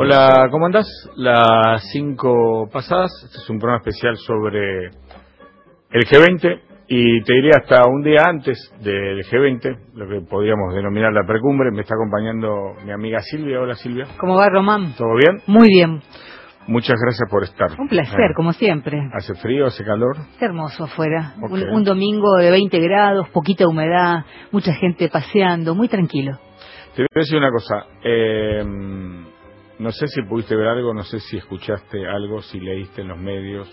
Hola, ¿cómo andás? Las 5 pasadas, este es un programa especial sobre el G20 y te diría hasta un día antes del G20, lo que podríamos denominar la precumbre. Me está acompañando mi amiga Silvia. Hola, Silvia. ¿Cómo va, Román? ¿Todo bien? Muy bien. Muchas gracias por estar. Un placer, como siempre. ¿Hace frío, hace calor? Qué hermoso afuera. Okay. Un domingo de 20 grados, poquita humedad, mucha gente paseando, muy tranquilo. Te voy a decir una cosa. No sé si pudiste ver algo, no sé si escuchaste algo, si leíste en los medios.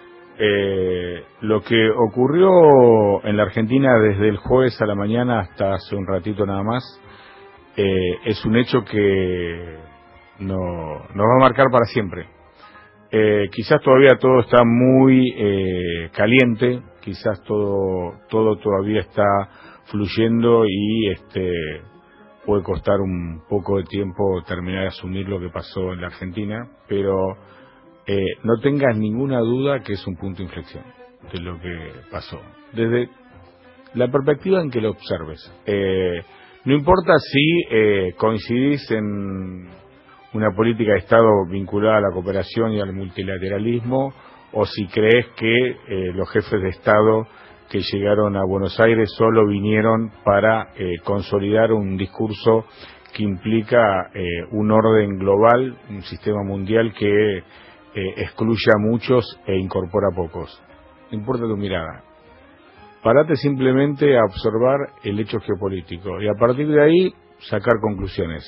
Lo que ocurrió en la Argentina desde el jueves a la mañana hasta hace un ratito nada más, es un hecho que nos va a marcar para siempre. Quizás todavía todo está muy caliente, quizás todo todavía está fluyendo y puede costar un poco de tiempo terminar de asumir lo que pasó en la Argentina, pero no tengas ninguna duda que es un punto de inflexión de lo que pasó, desde la perspectiva en que lo observes. No importa si coincidís en una política de Estado vinculada a la cooperación y al multilateralismo, o si crees que los jefes de Estado que llegaron a Buenos Aires solo vinieron para consolidar un discurso que implica un orden global, un sistema mundial que excluye a muchos e incorpora a pocos. No importa tu mirada. Parate simplemente a observar el hecho geopolítico y a partir de ahí sacar conclusiones.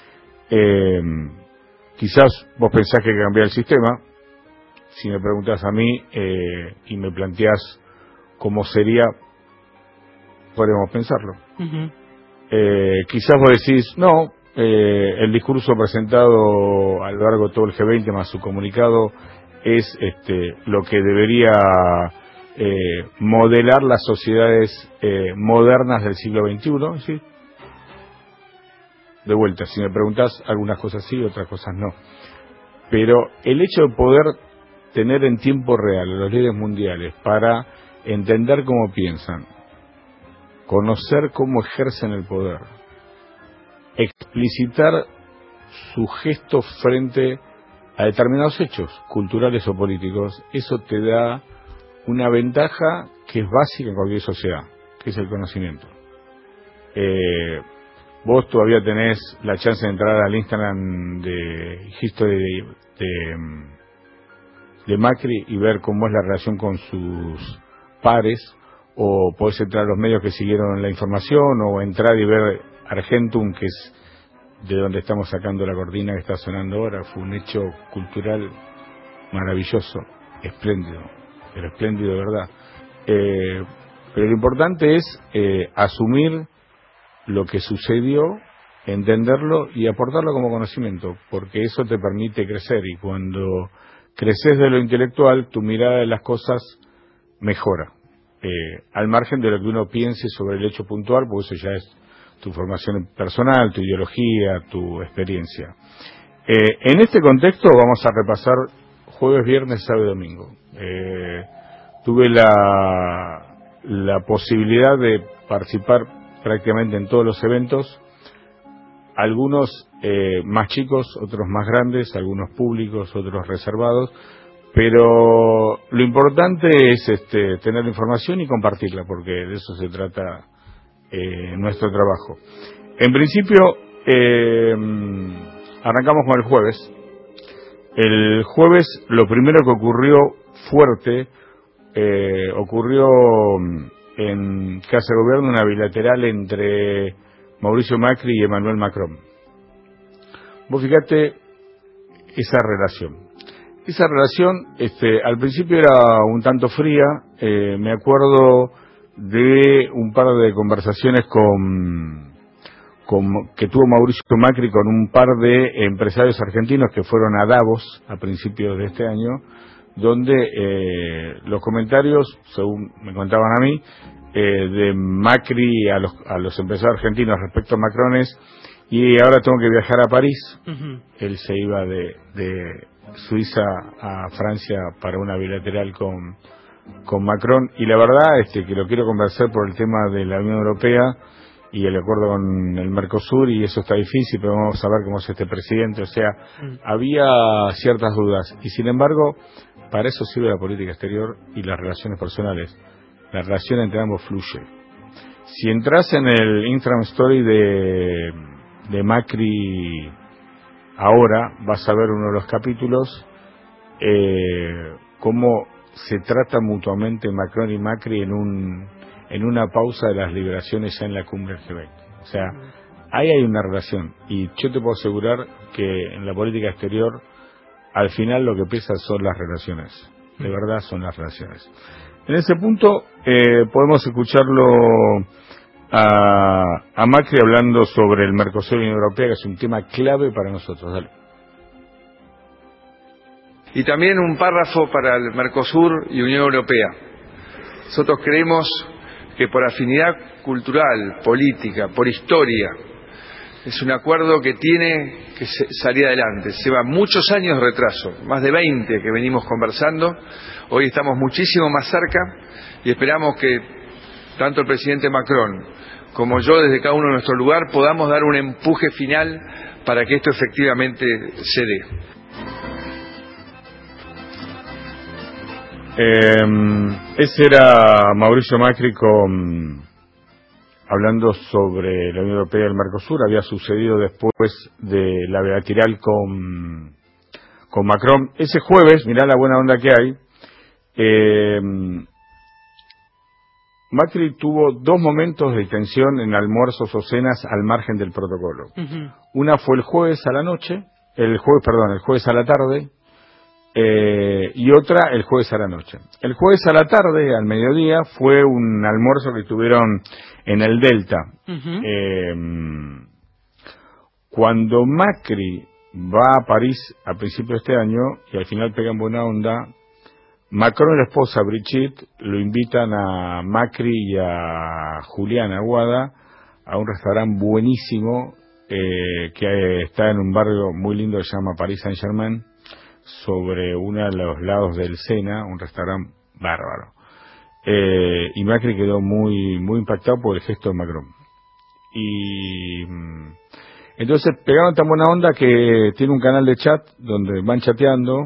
Quizás vos pensás que hay que cambiar el sistema. Si me preguntás a mí y me planteás cómo sería, podríamos pensarlo. Quizás vos decís, no, el discurso presentado a lo largo de todo el G20 más su comunicado es lo que debería modelar las sociedades modernas del siglo XXI, ¿sí? De vuelta, si me preguntás, algunas cosas sí, otras cosas no. Pero el hecho de poder tener en tiempo real a los líderes mundiales para entender cómo piensan, conocer cómo ejercen el poder, explicitar su gesto frente a determinados hechos culturales o políticos, eso te da una ventaja que es básica en cualquier sociedad, que es el conocimiento. Vos todavía tenés la chance de entrar al Instagram de History de Macri y ver cómo es la relación con sus pares, o podés entrar a los medios que siguieron la información, o entrar y ver Argentum, que es de donde estamos sacando la cortina que está sonando ahora. Fue un hecho cultural maravilloso, espléndido, pero espléndido de verdad. Pero lo importante es asumir lo que sucedió, entenderlo y aportarlo como conocimiento, porque eso te permite crecer, y cuando creces de lo intelectual, tu mirada de las cosas mejora, al margen de lo que uno piense sobre el hecho puntual, porque eso ya es tu formación personal, tu ideología, tu experiencia. En este contexto vamos a repasar jueves, viernes, sábado y domingo. Tuve la posibilidad de participar prácticamente en todos los eventos, algunos más chicos, otros más grandes, algunos públicos, otros reservados, pero lo importante es tener información y compartirla, porque de eso se trata nuestro trabajo. En principio, arrancamos con el jueves. El jueves lo primero que ocurrió fuerte, ocurrió en Casa de Gobierno, una bilateral entre Mauricio Macri y Emmanuel Macron. Vos fíjate esa relación. Esa relación al principio era un tanto fría. Me acuerdo de un par de conversaciones que tuvo Mauricio Macri con un par de empresarios argentinos que fueron a Davos a principios de este año, donde los comentarios, según me contaban a mí, de Macri a los empresarios argentinos respecto a Macron es: y ahora tengo que viajar a París. Él se iba de Suiza a Francia para una bilateral con Macron, y la verdad que lo quiero conversar por el tema de la Unión Europea, y el acuerdo con el Mercosur, y eso está difícil, pero vamos a ver cómo es este presidente. O sea, había ciertas dudas, y sin embargo, para eso sirve la política exterior y las relaciones personales. La relación entre ambos fluye. Si entras en el Instagram Story de Macri ahora, vas a ver uno de los capítulos, cómo se trata mutuamente Macron y Macri en una pausa de las liberaciones ya en la cumbre del G20. O sea, ahí hay una relación, y yo te puedo asegurar que en la política exterior al final lo que pesa son las relaciones, de verdad son las relaciones. En ese punto podemos escucharlo a Macri hablando sobre el Mercosur y la Unión Europea, que es un tema clave para nosotros. Dale. Y también un párrafo para el Mercosur y Unión Europea. Nosotros creemos que por afinidad cultural, política, por historia, es un acuerdo que tiene que salir adelante. Lleva muchos años de retraso, más de 20 que venimos conversando. Hoy estamos muchísimo más cerca y esperamos que tanto el presidente Macron como yo, desde cada uno de nuestro lugar, podamos dar un empuje final para que esto efectivamente se dé. Ese era Mauricio Macri hablando sobre la Unión Europea y el Mercosur. Había sucedido después de la bilateral con Macron. Ese jueves, mirá la buena onda que hay, Macri tuvo dos momentos de tensión en almuerzos o cenas al margen del protocolo. Una fue el jueves a la tarde, y otra el jueves a la noche. El jueves a la tarde, al mediodía, fue un almuerzo que tuvieron en el Delta. Cuando Macri va a París a principios de este año, y al final pegan buena onda, Macron y la esposa Brigitte lo invitan a Macri y a Julián Aguada a un restaurante buenísimo que está en un barrio muy lindo que se llama Paris Saint-Germain, sobre uno de los lados del Sena, un restaurante bárbaro. Y Macri quedó muy muy impactado por el gesto de Macron. Y entonces pegaron tan buena onda que tiene un canal de chat donde van chateando,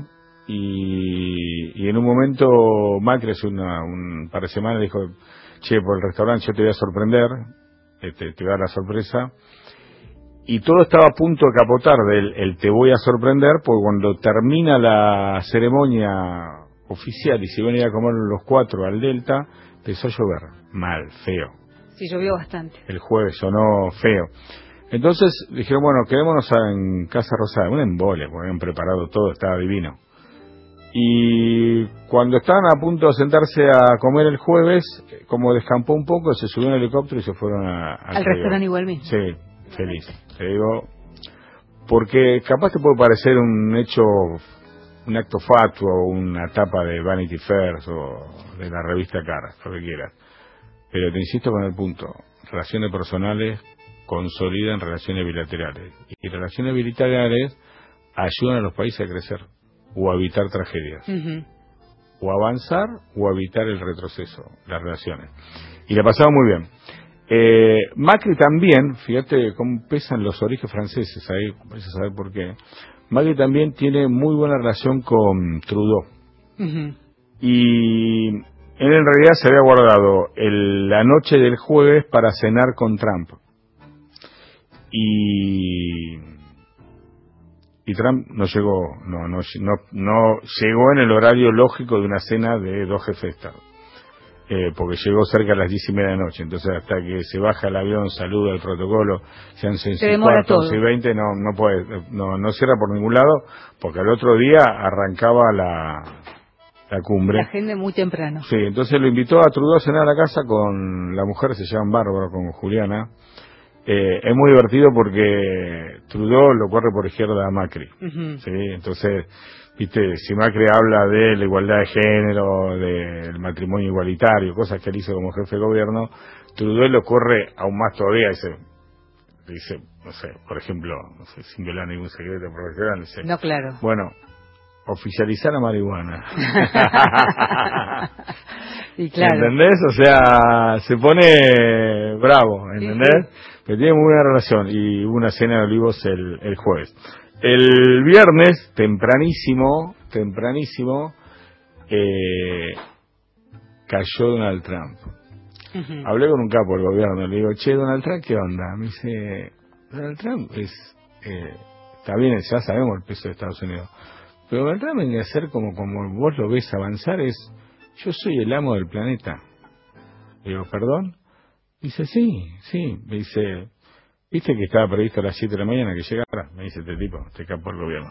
y en un momento Macri hace un par de semanas dijo: che, por el restaurante yo te voy a sorprender, te voy a dar la sorpresa. Y todo estaba a punto de capotar del te voy a sorprender, porque cuando termina la ceremonia oficial y se iban a ir a comer los cuatro al Delta, empezó a llover, mal, feo. Sí, llovió bastante. El jueves sonó feo. Entonces dijeron, bueno, quedémonos en Casa Rosada, un embole, porque habían preparado todo, estaba divino. Y cuando estaban a punto de sentarse a comer el jueves, como descampó un poco, se subió en el helicóptero y se fueron al restaurante igual mismo. Sí, feliz. Te digo, porque capaz te puede parecer un acto fatuo, una tapa de Vanity Fair o de la revista Caras, lo que quieras. Pero te insisto con el punto, relaciones personales consolidan relaciones bilaterales. Y relaciones bilaterales ayudan a los países a crecer o a evitar tragedias. O avanzar o a evitar el retroceso, las relaciones. Y la pasaba muy bien. Macri también, fíjate cómo pesan los orígenes franceses, ahí vais a saber por qué. Macri también tiene muy buena relación con Trudeau. Y él en realidad se había guardado la noche del jueves para cenar con Trump. Y Trump no llegó, no llegó en el horario lógico de una cena de dos jefes de Estado. Porque llegó cerca a las 10:30 de la noche, entonces hasta que se baja el avión, saluda el protocolo, sean 11:15, no cierra por ningún lado, porque al otro día arrancaba la cumbre. La agenda muy temprano. Sí, entonces lo invitó a Trudeau a cenar a la casa con la mujer, se llaman Bárbara, con Juliana. Es muy divertido porque Trudeau lo corre por izquierda a Macri. ¿Sí? Entonces, viste, si Macri habla de la igualdad de género, del matrimonio igualitario, cosas que él hizo como jefe de gobierno, Trudeau lo corre aún más todavía. Dice, no sé, por ejemplo, no sé, sin violar ningún secreto profesional, dice, no, claro. Bueno, oficializar la marihuana. Y claro. ¿Entendés? O sea, se pone bravo, ¿entendés? Sí. Pero tiene muy buena relación y hubo una cena de olivos el jueves. El viernes, tempranísimo, cayó Donald Trump. Hablé con un capo del gobierno, le digo, che, Donald Trump, ¿qué onda? Me dice, Donald Trump está bien, ya sabemos el peso de Estados Unidos, pero Donald Trump viene a ser como vos lo ves avanzar, yo soy el amo del planeta. Le digo, ¿perdón? Dice, sí, me dice, ¿viste que estaba previsto a las 7 de la mañana que llegara? Me dice este tipo, este capo del gobierno.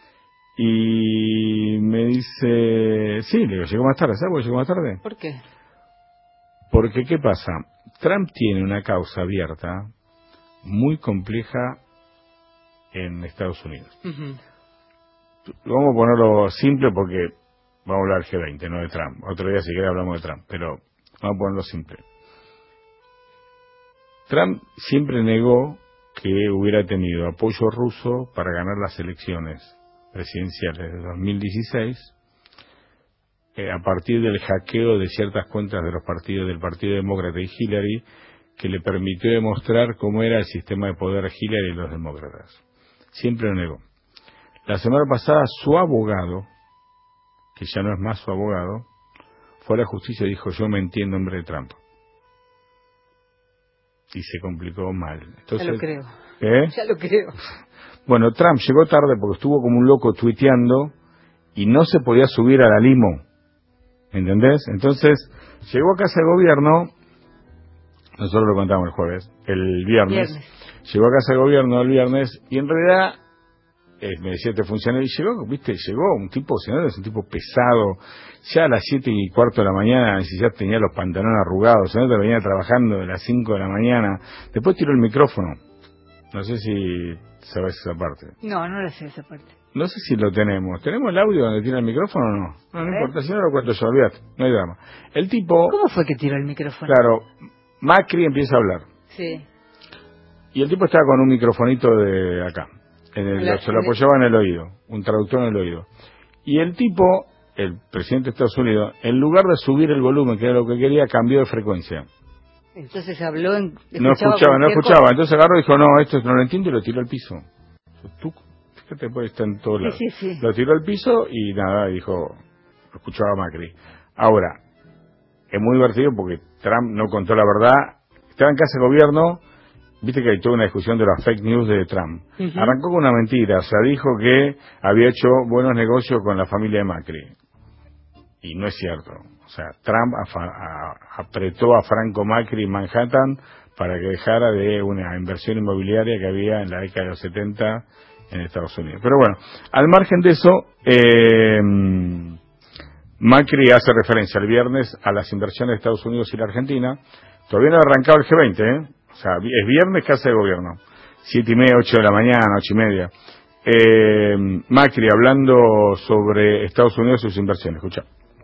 Y me dice, sí, le digo, llegó más tarde, ¿sabes por qué llegó más tarde? ¿Por qué? Porque, ¿qué pasa? Trump tiene una causa abierta muy compleja en Estados Unidos. Vamos a ponerlo simple porque vamos a hablar del G20, no de Trump. Otro día si querés hablamos de Trump, pero vamos a ponerlo simple. Trump siempre negó que hubiera tenido apoyo ruso para ganar las elecciones presidenciales de 2016 a partir del hackeo de ciertas cuentas de los partidos del Partido Demócrata y Hillary, que le permitió demostrar cómo era el sistema de poder Hillary y los demócratas. Siempre lo negó. La semana pasada su abogado, que ya no es más su abogado, fue a la justicia y dijo, yo mentí en nombre de Trump. Y se complicó mal. Entonces, ya lo creo. Ya lo creo. Bueno, Trump llegó tarde porque estuvo como un loco tuiteando y no se podía subir a la limo. ¿Entendés? Entonces, llegó a casa de gobierno, nosotros lo contamos el jueves, el viernes. Llegó a casa de gobierno el viernes y en realidad, me decía este funcionario, y llegó un tipo, es un tipo pesado, ya a las 7:15 de la mañana, ya tenía los pantalones arrugados, venía trabajando de las 5 de la mañana, después tiró el micrófono, no sé si sabes esa parte. No la sé esa parte. No sé si lo tenemos. ¿Tenemos el audio donde tira el micrófono o no? No importa, si no lo cuento yo, olvídate, no hay drama. El tipo... ¿Cómo fue que tiró el micrófono? Claro, Macri empieza a hablar. Sí. Y el tipo estaba con un microfonito de acá. Se lo apoyaba en el oído, un traductor en el oído. Y el tipo, el presidente de Estados Unidos, en lugar de subir el volumen, que era lo que quería, cambió de frecuencia. Entonces habló no escuchaba. Entonces agarró y dijo, no, esto no lo entiendo, y lo tiró al piso. Tú, fíjate, pues está en todos lados. Sí. Lo tiró al piso y nada, dijo, lo escuchaba Macri. Ahora, es muy divertido porque Trump no contó la verdad. Estaba en casa de gobierno, viste que hay toda una discusión de las fake news de Trump. Arrancó con una mentira, o sea, dijo que había hecho buenos negocios con la familia de Macri. Y no es cierto. O sea, Trump apretó a Franco Macri en Manhattan para que dejara de una inversión inmobiliaria que había en la década de los 70 en Estados Unidos. Pero bueno, al margen de eso, Macri hace referencia el viernes a las inversiones de Estados Unidos y la Argentina. Todavía no ha arrancado el G20, O sea, es viernes, casa de gobierno. 7:30, 8 de la mañana, 8:30. Macri hablando sobre Estados Unidos y sus inversiones. Escucha.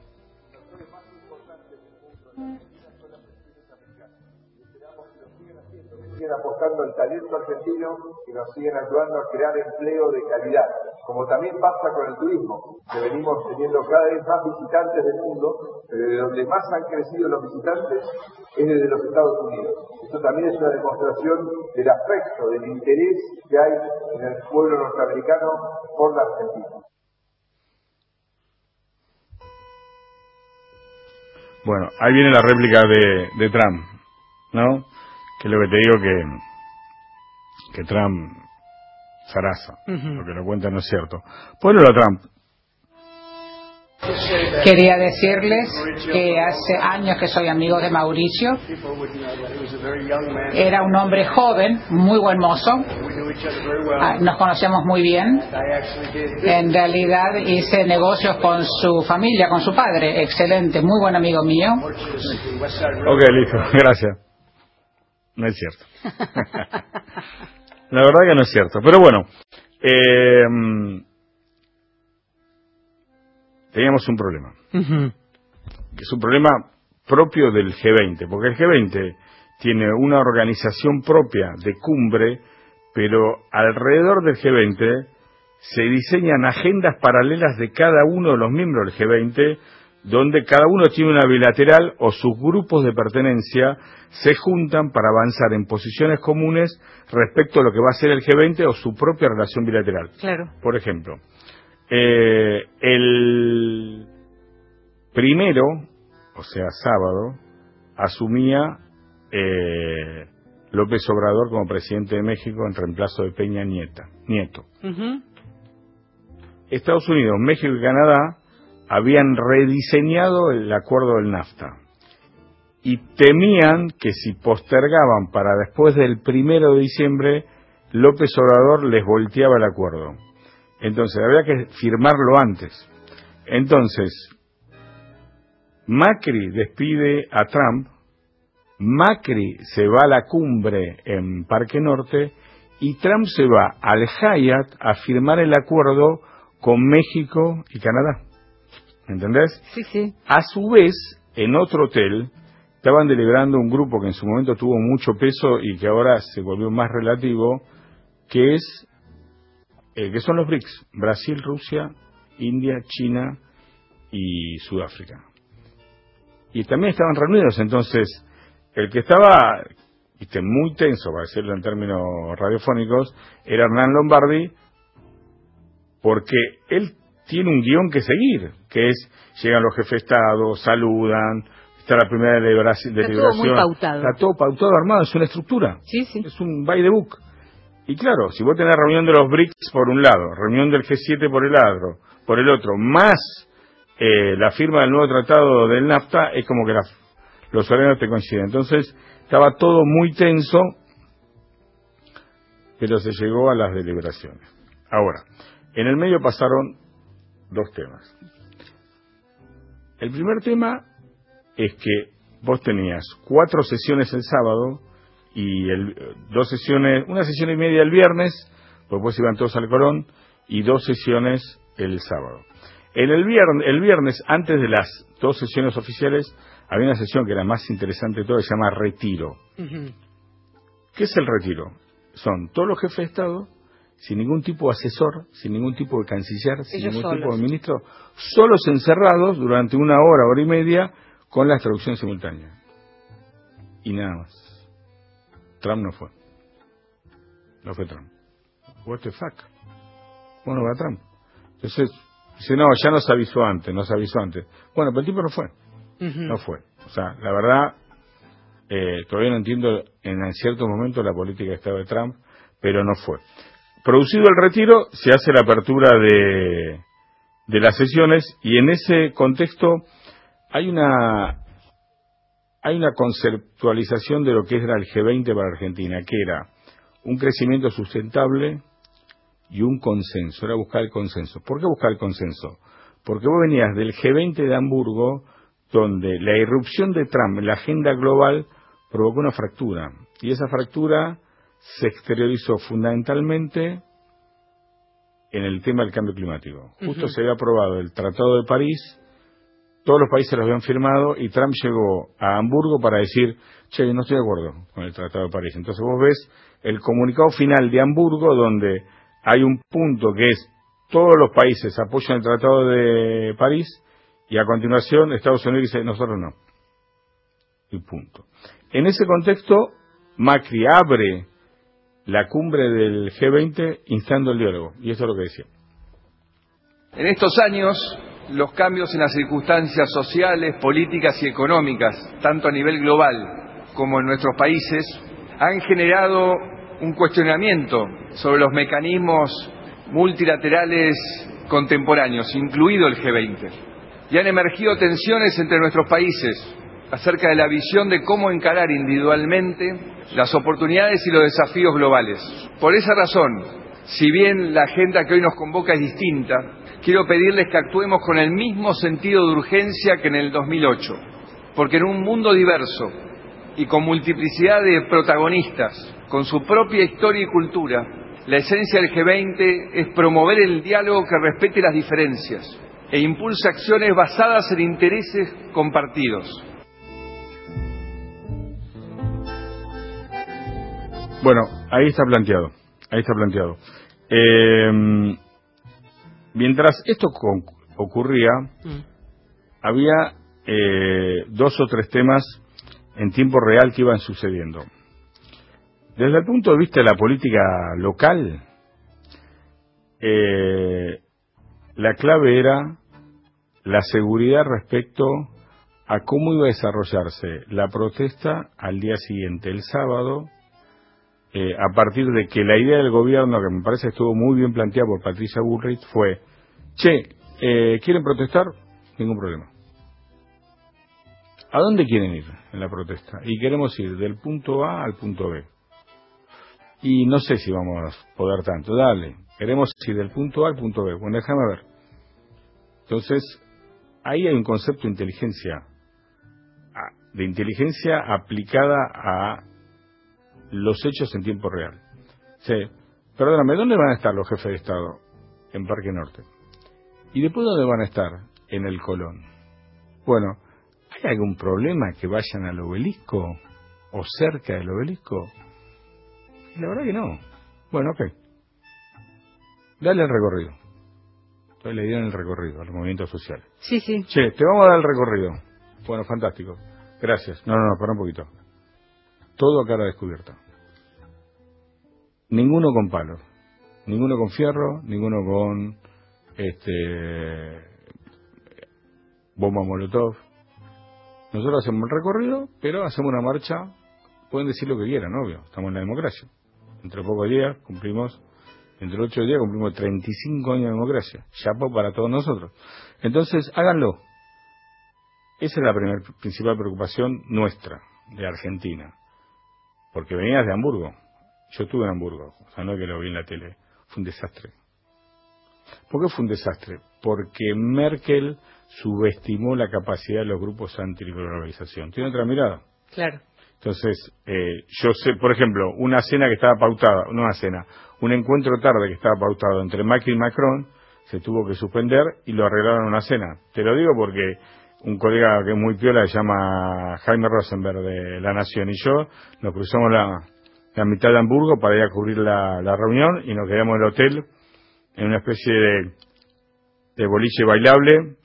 Apostando al talento argentino y nos siguen ayudando a crear empleo de calidad, como también pasa con el turismo, que venimos teniendo cada vez más visitantes del mundo, pero de donde más han crecido los visitantes es desde los Estados Unidos. Esto también es una demostración del afecto, del interés que hay en el pueblo norteamericano por la Argentina. Bueno, ahí viene la réplica de Trump, ¿no? Que es lo que te digo que Trump zaraza. Lo que lo cuenta no es cierto. Ponelo a Trump. Quería decirles que hace años que soy amigo de Mauricio. Era un hombre joven, muy buen mozo. Nos conocíamos muy bien. En realidad hice negocios con su familia, con su padre. Excelente, muy buen amigo mío. Ok, listo, gracias. No es cierto. La verdad que no es cierto. Pero bueno, teníamos un problema. Que es un problema propio del G20, porque el G20 tiene una organización propia de cumbre, pero alrededor del G20 se diseñan agendas paralelas de cada uno de los miembros del G20, donde cada uno tiene una bilateral o sus grupos de pertenencia se juntan para avanzar en posiciones comunes respecto a lo que va a ser el G20 o su propia relación bilateral. Claro. Por ejemplo, el primero, o sea, sábado, asumía López Obrador como presidente de México en reemplazo de Peña Nieto. Uh-huh. Estados Unidos, México y Canadá habían rediseñado el acuerdo del NAFTA y temían que si postergaban para después del 1 de diciembre, López Obrador les volteaba el acuerdo. Entonces había que firmarlo antes. Entonces, Macri despide a Trump, Macri se va a la cumbre en Parque Norte y Trump se va al Hyatt a firmar el acuerdo con México y Canadá. ¿Entendés? Sí, sí. A su vez, en otro hotel, estaban deliberando un grupo que en su momento tuvo mucho peso y que ahora se volvió más relativo, que son los BRICS: Brasil, Rusia, India, China y Sudáfrica. Y también estaban reunidos. Entonces, el que estaba muy tenso, para decirlo en términos radiofónicos, era Hernán Lombardi, porque él tiene un guión que seguir, que es: llegan los jefes de Estado, saludan, está la primera deliberación. Está todo muy pautado. Está todo pautado, armado, es una estructura. Sí, sí. Es un by the book. Y claro, si vos tenés reunión de los BRICS por un lado, reunión del G7 por el otro, más la firma del nuevo tratado del NAFTA, es como que los horarios te coinciden. Entonces, estaba todo muy tenso, pero se llegó a las deliberaciones. Ahora, en el medio pasaron dos temas. El primer tema es que vos tenías 4 sesiones el sábado y 2 sesiones, una sesión y media el viernes, pues después iban todos al Colón, y 2 sesiones el sábado. El viernes, antes de las 2 sesiones oficiales, había una sesión que era más interesante de todo, que se llama Retiro. Uh-huh. ¿Qué es el retiro? Son todos los jefes de Estado, sin ningún tipo de asesor, sin ningún tipo de canciller, sin Ellos ningún solos. tipo de ministro, solos encerrados durante 1 hora, hora y media, con las traducciones simultáneas. Y nada más. Trump no fue. No fue Trump. What the fuck? ¿Cómo no va Trump? Entonces, dice, no, ya nos avisó antes. Bueno, pero el tipo no fue. Uh-huh. No fue. O sea, la verdad, todavía no entiendo en ciertos momentos la política de Estado de Trump, pero no fue. Producido el retiro, se hace la apertura de las sesiones, y en ese contexto hay una conceptualización de lo que era el G20 para Argentina, que era un crecimiento sustentable y un consenso. Era buscar el consenso. ¿Por qué buscar el consenso? Porque vos venías del G20 de Hamburgo, donde la irrupción de Trump en la agenda global provocó una fractura, y esa fractura se exteriorizó fundamentalmente en el tema del cambio climático. Justo se había aprobado el Tratado de París, todos los países lo habían firmado, y Trump llegó a Hamburgo para decir, che, no estoy de acuerdo con el Tratado de París. Entonces vos ves el comunicado final de Hamburgo, donde hay un punto que es: todos los países apoyan el Tratado de París, y a continuación Estados Unidos dice, nosotros no. Y punto. En ese contexto, Macri abre la cumbre del G20 instando el diálogo, y esto es lo que decía. En estos años, los cambios en las circunstancias sociales, políticas y económicas, tanto a nivel global como en nuestros países, han generado un cuestionamiento sobre los mecanismos multilaterales contemporáneos, incluido el G20. Y han emergido tensiones entre nuestros países acerca de la visión de cómo encarar individualmente las oportunidades y los desafíos globales. Por esa razón, si bien la agenda que hoy nos convoca es distinta, quiero pedirles que actuemos con el mismo sentido de urgencia que en el 2008, porque en un mundo diverso y con multiplicidad de protagonistas, con su propia historia y cultura, la esencia del G20 es promover el diálogo que respete las diferencias e impulse acciones basadas en intereses compartidos. Bueno, ahí está planteado. Mientras esto ocurría, había 2 o 3 temas en tiempo real que iban sucediendo. Desde el punto de vista de la política local, la clave era la seguridad respecto a cómo iba a desarrollarse la protesta al día siguiente, el sábado, a partir de que la idea del gobierno, que me parece estuvo muy bien planteada por Patricia Bullrich, fue, ¿quieren protestar? Ningún problema. ¿A dónde quieren ir en la protesta? Y queremos ir del punto A al punto B. Y no sé si vamos a poder tanto, dale, queremos ir del punto A al punto B. Bueno, déjame ver. Entonces, ahí hay un concepto de inteligencia aplicada a los hechos en tiempo real. Sí, perdóname, ¿dónde van a estar los jefes de Estado? En Parque Norte. ¿Y después dónde van a estar? En el Colón. Bueno, ¿hay algún problema que vayan al obelisco o cerca del obelisco? La verdad que no. Bueno, ok. Dale el recorrido. Entonces le dieron el recorrido a los movimientos sociales. Sí, sí. Che, te vamos a dar el recorrido. Bueno, fantástico. Gracias. No, para un poquito. Todo a cara descubierta. Ninguno con palos. Ninguno con fierro, ninguno con bomba molotov. Nosotros hacemos el recorrido, pero hacemos una marcha. Pueden decir lo que quieran, obvio. Estamos en la democracia. Entre pocos días cumplimos, entre 8 días cumplimos 35 años de democracia. Chapo para todos nosotros. Entonces, háganlo. Esa es la principal preocupación nuestra, de Argentina. Porque venías de Hamburgo. Yo estuve en Hamburgo. O sea, no es que lo vi en la tele. Fue un desastre. ¿Por qué fue un desastre? Porque Merkel subestimó la capacidad de los grupos antiglobalización. ¿Tiene otra mirada? Claro. Entonces, yo sé, por ejemplo, una cena que estaba pautada, no una cena, un encuentro tarde que estaba pautado entre Macri y Macron, se tuvo que suspender y lo arreglaron en una cena. Te lo digo porque un colega que es muy piola, se llama Jaime Rosenberg de La Nación, y yo nos cruzamos la mitad de Hamburgo para ir a cubrir la reunión y nos quedamos en el hotel en una especie de boliche bailable.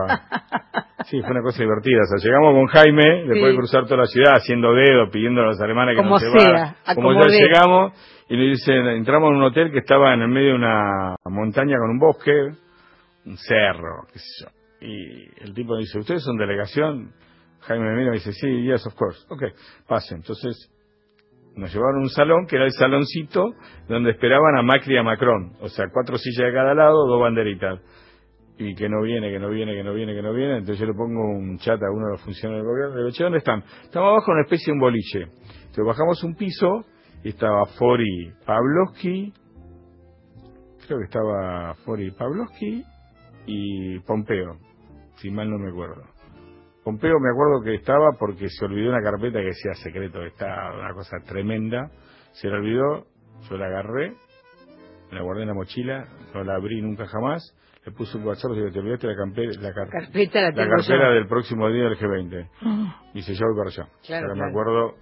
Sí, fue una cosa divertida. O sea, llegamos con Jaime, después de cruzar toda la ciudad, haciendo dedo, pidiendo a los alemanes que nos llevaran. Como ya llegamos, y nos dicen, entramos en un hotel que estaba en el medio de una montaña con un bosque, un cerro, qué sé yo. Y el tipo dice, ¿ustedes son delegación? Jaime me mira y me dice, sí, yes, of course. Ok, pasen. Entonces, nos llevaron a un salón, que era el saloncito, donde esperaban a Macri y a Macron. O sea, 4 sillas de cada lado, 2 banderitas. Y que no viene. Entonces yo le pongo un chat a uno de los funcionarios del gobierno. Le digo, che, ¿dónde están? Estamos abajo en una especie de un boliche. Entonces bajamos un piso y estaba Fori Pavlovsky. Creo que estaba Fori Pavlovsky y Pompeo, si mal no me acuerdo. Pompeo me acuerdo que estaba porque se olvidó una carpeta que decía secreto. Estaba una cosa tremenda. Se la olvidó, yo la agarré, me la guardé en la mochila, no la abrí nunca jamás. Le puse un WhatsApp y le dije, te olvidaste la carpeta del próximo día del G20. Y dice, yo voy para allá. Claro, ahora claro. me acuerdo,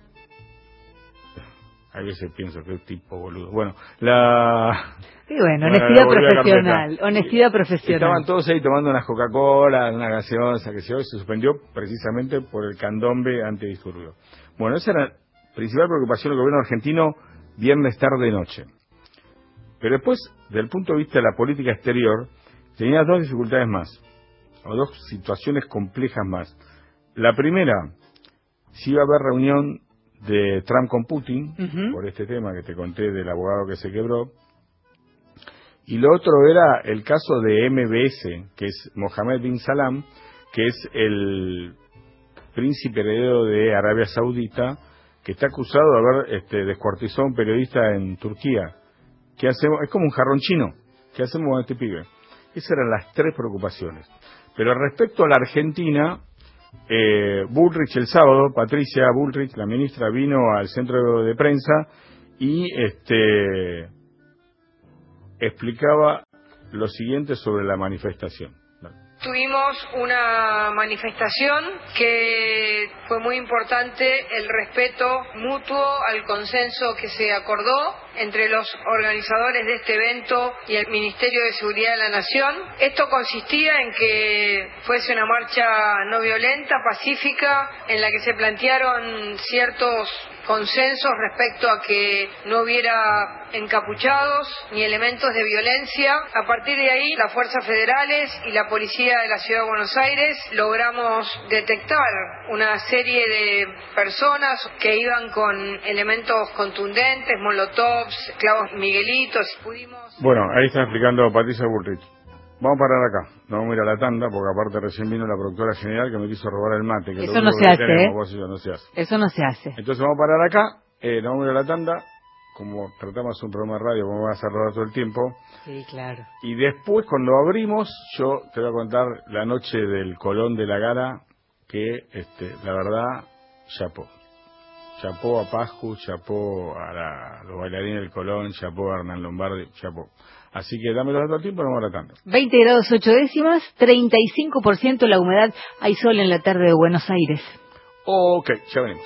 a veces pienso que es tipo boludo. Bueno, sí, bueno, honestidad profesional. Estaban todos ahí tomando unas Coca-Cola, una gaseosa, que se suspendió precisamente por el candombe antidisturbios. Bueno, esa era la principal preocupación del gobierno argentino viernes tarde noche. Pero después, desde el punto de vista de la política exterior, tenía 2 dificultades más, o 2 situaciones complejas más. La primera, si iba a haber reunión de Trump con Putin, por este tema que te conté del abogado que se quebró, y lo otro era el caso de MBS, que es Mohammed bin Salam, que es el príncipe heredero de Arabia Saudita, que está acusado de haber descuartizado a un periodista en Turquía. ¿Qué hacemos? Es como un jarrón chino. ¿Qué hacemos con este pibe? Esas eran las 3 preocupaciones. Pero respecto a la Argentina, Bullrich el sábado, Patricia Bullrich, la ministra, vino al centro de prensa y explicaba lo siguiente sobre la manifestación. Tuvimos una manifestación que fue muy importante, el respeto mutuo al consenso que se acordó entre los organizadores de este evento y el Ministerio de Seguridad de la Nación. Esto consistía en que fuese una marcha no violenta, pacífica, en la que se plantearon ciertos consensos respecto a que no hubiera encapuchados ni elementos de violencia. A partir de ahí, las fuerzas federales y la policía de la Ciudad de Buenos Aires logramos detectar una serie de personas que iban con elementos contundentes, molotovs, clavos miguelitos. Bueno, ahí está explicando Patricia Bullrich. Vamos a parar acá, nos vamos a ir a la tanda, porque aparte recién vino la productora general que me quiso robar el mate. Que eso no se hace, ¿eh? No se hace. Eso no se hace. Entonces vamos a parar acá, nos vamos a ir a la tanda, como tratamos un programa de radio, como va a hacer rodar todo el tiempo. Sí, claro. Y después, cuando abrimos, yo te voy a contar la noche del Colón de la Gara, que, la verdad, chapó. Chapó a Pascu, chapó a los bailarines del Colón, chapó a Hernán Lombardi, chapó. Así que dame los datos al tiempo y nos vamos a la tanda. 20 grados 8 décimas, 35% la humedad, hay sol en la tarde de Buenos Aires. Ok, ya venimos.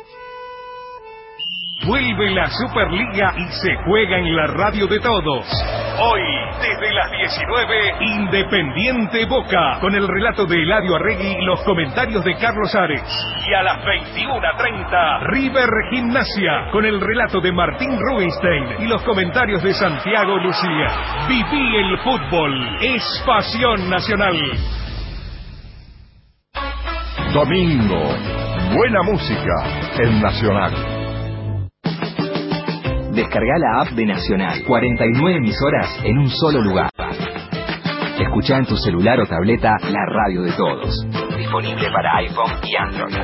Vuelve la Superliga y se juega en la radio de todos. Hoy, desde las 19, Independiente Boca, con el relato de Eladio Arregui y los comentarios de Carlos Ares. Y a las 21:30, River Gimnasia, con el relato de Martín Rubinstein y los comentarios de Santiago Lucía. Viví el fútbol, es pasión nacional. Domingo, buena música en Nacional. Descarga la app de Nacional. 49 emisoras en un solo lugar. Escucha en tu celular o tableta la radio de todos. Disponible para iPhone y Android.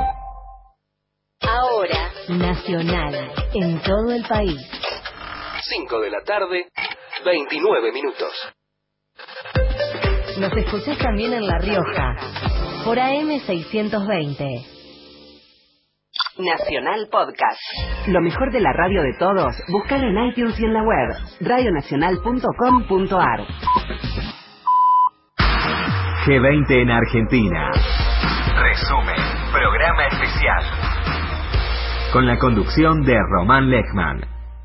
Ahora, Nacional, en todo el país. 5 de la tarde, 29 minutos. Nos escuchás también en La Rioja, por AM620. Nacional Podcast. Lo mejor de la radio de todos, búscalo en iTunes y en la web, radionacional.com.ar. G20 en Argentina. Resumen, programa especial. Con la conducción de Román Lechman.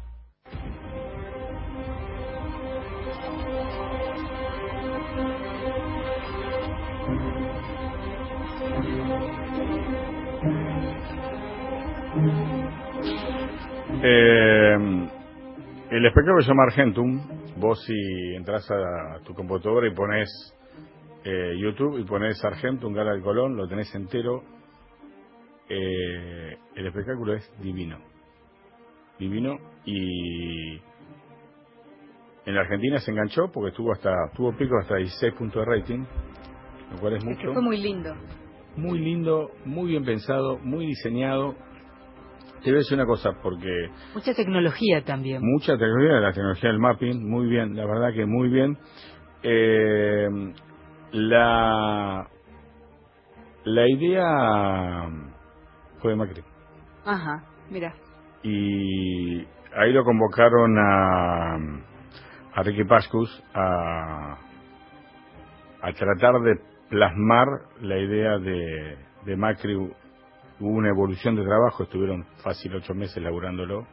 El espectáculo se llama Argentum. Vos si entras a tu computadora y pones YouTube y pones Argentum, Gala del Colón, lo tenés entero. El espectáculo es divino. Divino. Y en la Argentina se enganchó porque tuvo pico hasta 16 puntos de rating, lo cual es mucho. Que fue muy lindo. Muy lindo, muy bien pensado, muy diseñado. Te voy a decir una cosa, porque... Mucha tecnología también. Mucha tecnología, la tecnología del mapping, muy bien, la verdad que muy bien. La idea fue de Macri. Ajá, mira. Y ahí lo convocaron a Ricky Pascus a tratar de plasmar la idea de Macri. Hubo una evolución de trabajo, estuvieron fácil 8 meses laburándolo.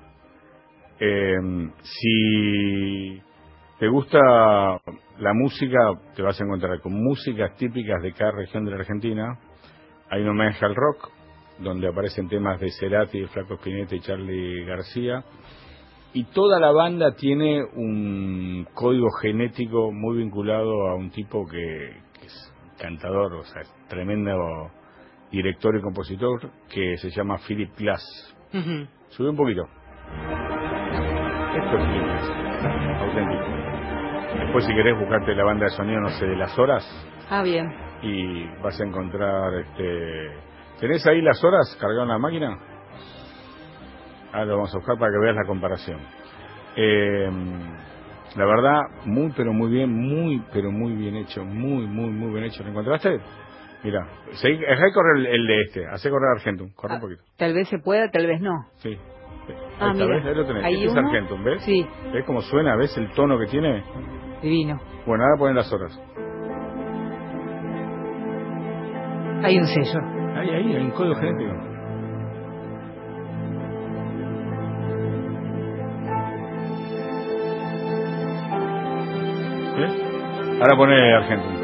Si te gusta la música, te vas a encontrar con músicas típicas de cada región de la Argentina. Hay un homenaje al rock, donde aparecen temas de Cerati, de Flaco Espineta y Charly García. Y toda la banda tiene un código genético muy vinculado a un tipo que es cantador, o sea, es tremendo director y compositor, que se llama Philip Glass. Uh-huh. Sube un poquito. Esto es Philip Glass, auténtico. Después, si querés buscarte la banda de sonido, no sé, de Las Horas. Ah, bien. Y vas a encontrar, ¿tenés ahí Las Horas cargado en la máquina? Ahora lo vamos a buscar para que veas la comparación. La verdad, muy pero muy bien, muy pero muy bien hecho, muy bien hecho. ¿Lo encontraste? Mira, dejá de correr el de hace correr Argentum, corre un poquito. Tal vez se pueda, tal vez no. Sí. Mira, ¿Ves? Ahí lo tenés. ¿Ahí este uno? es Argentum, ¿ves? Sí. ¿Ves cómo suena? ¿Ves el tono que tiene? Divino. Bueno, ahora ponen Las Horas. Hay un sello. Hay un código genético. ¿Ves? Ahora pone Argentina.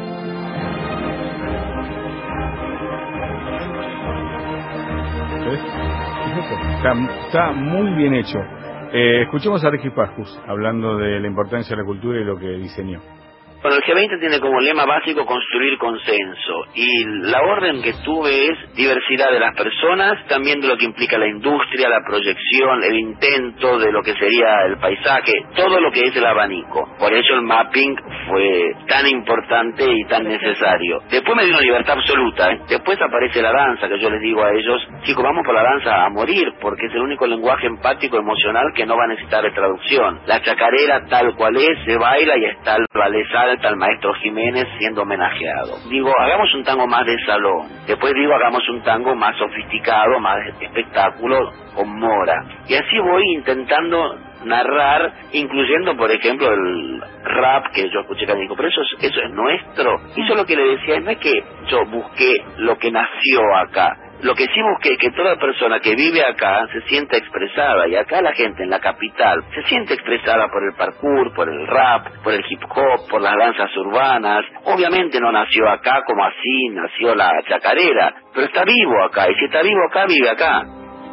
¿Ves? Está muy bien hecho. Escuchemos a Ricky Pascus hablando de la importancia de la cultura y lo que diseñó. Bueno, el G20 tiene como lema básico construir consenso, y la orden que tuve es diversidad de las personas, también de lo que implica la industria, la proyección, el intento de lo que sería el paisaje, todo lo que es el abanico. Por eso el mapping fue tan importante y tan necesario. Después me dio una libertad absoluta, ¿eh? Después aparece la danza, que yo les digo a ellos, chicos, vamos por la danza a morir, porque es el único lenguaje empático emocional que no va a necesitar de traducción. La chacarera tal cual es, se baila y está el ballet salta, el maestro Jiménez siendo homenajeado. Digo, hagamos un tango más de salón. Después digo, hagamos un tango más sofisticado, más de espectáculo, con Mora. Y así voy intentando narrar, incluyendo, por ejemplo, el rap que yo escuché que me dijo, pero eso es nuestro. Y yo lo que le decía, no es que yo busqué lo que nació acá. Lo que sí busqué es que toda persona que vive acá se sienta expresada, y acá la gente en la capital se siente expresada por el parkour, por el rap, por el hip hop, por las danzas urbanas. Obviamente no nació acá como así nació la chacarera, pero está vivo acá, y si está vivo acá, vive acá.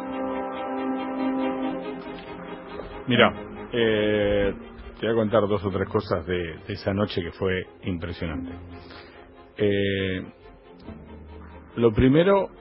Mira, te voy a contar 2 o 3 cosas de esa noche que fue impresionante. Lo primero,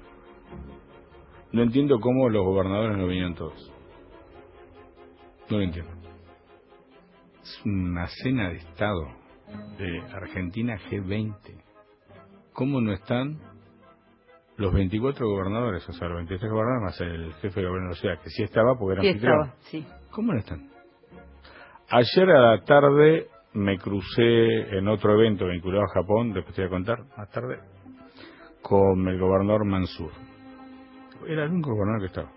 no entiendo cómo los gobernadores no vinieron todos. No lo entiendo. Es una cena de Estado de Argentina G20. ¿Cómo no están los 24 gobernadores? O sea, los 23 gobernadores más el jefe de gobierno de la ciudad, que sí estaba porque era anfitrión. Sí. ¿Cómo no están? Ayer a la tarde me crucé en otro evento vinculado a Japón, después te voy a contar más tarde, con el gobernador Mansur. Era el único gobernador que estaba.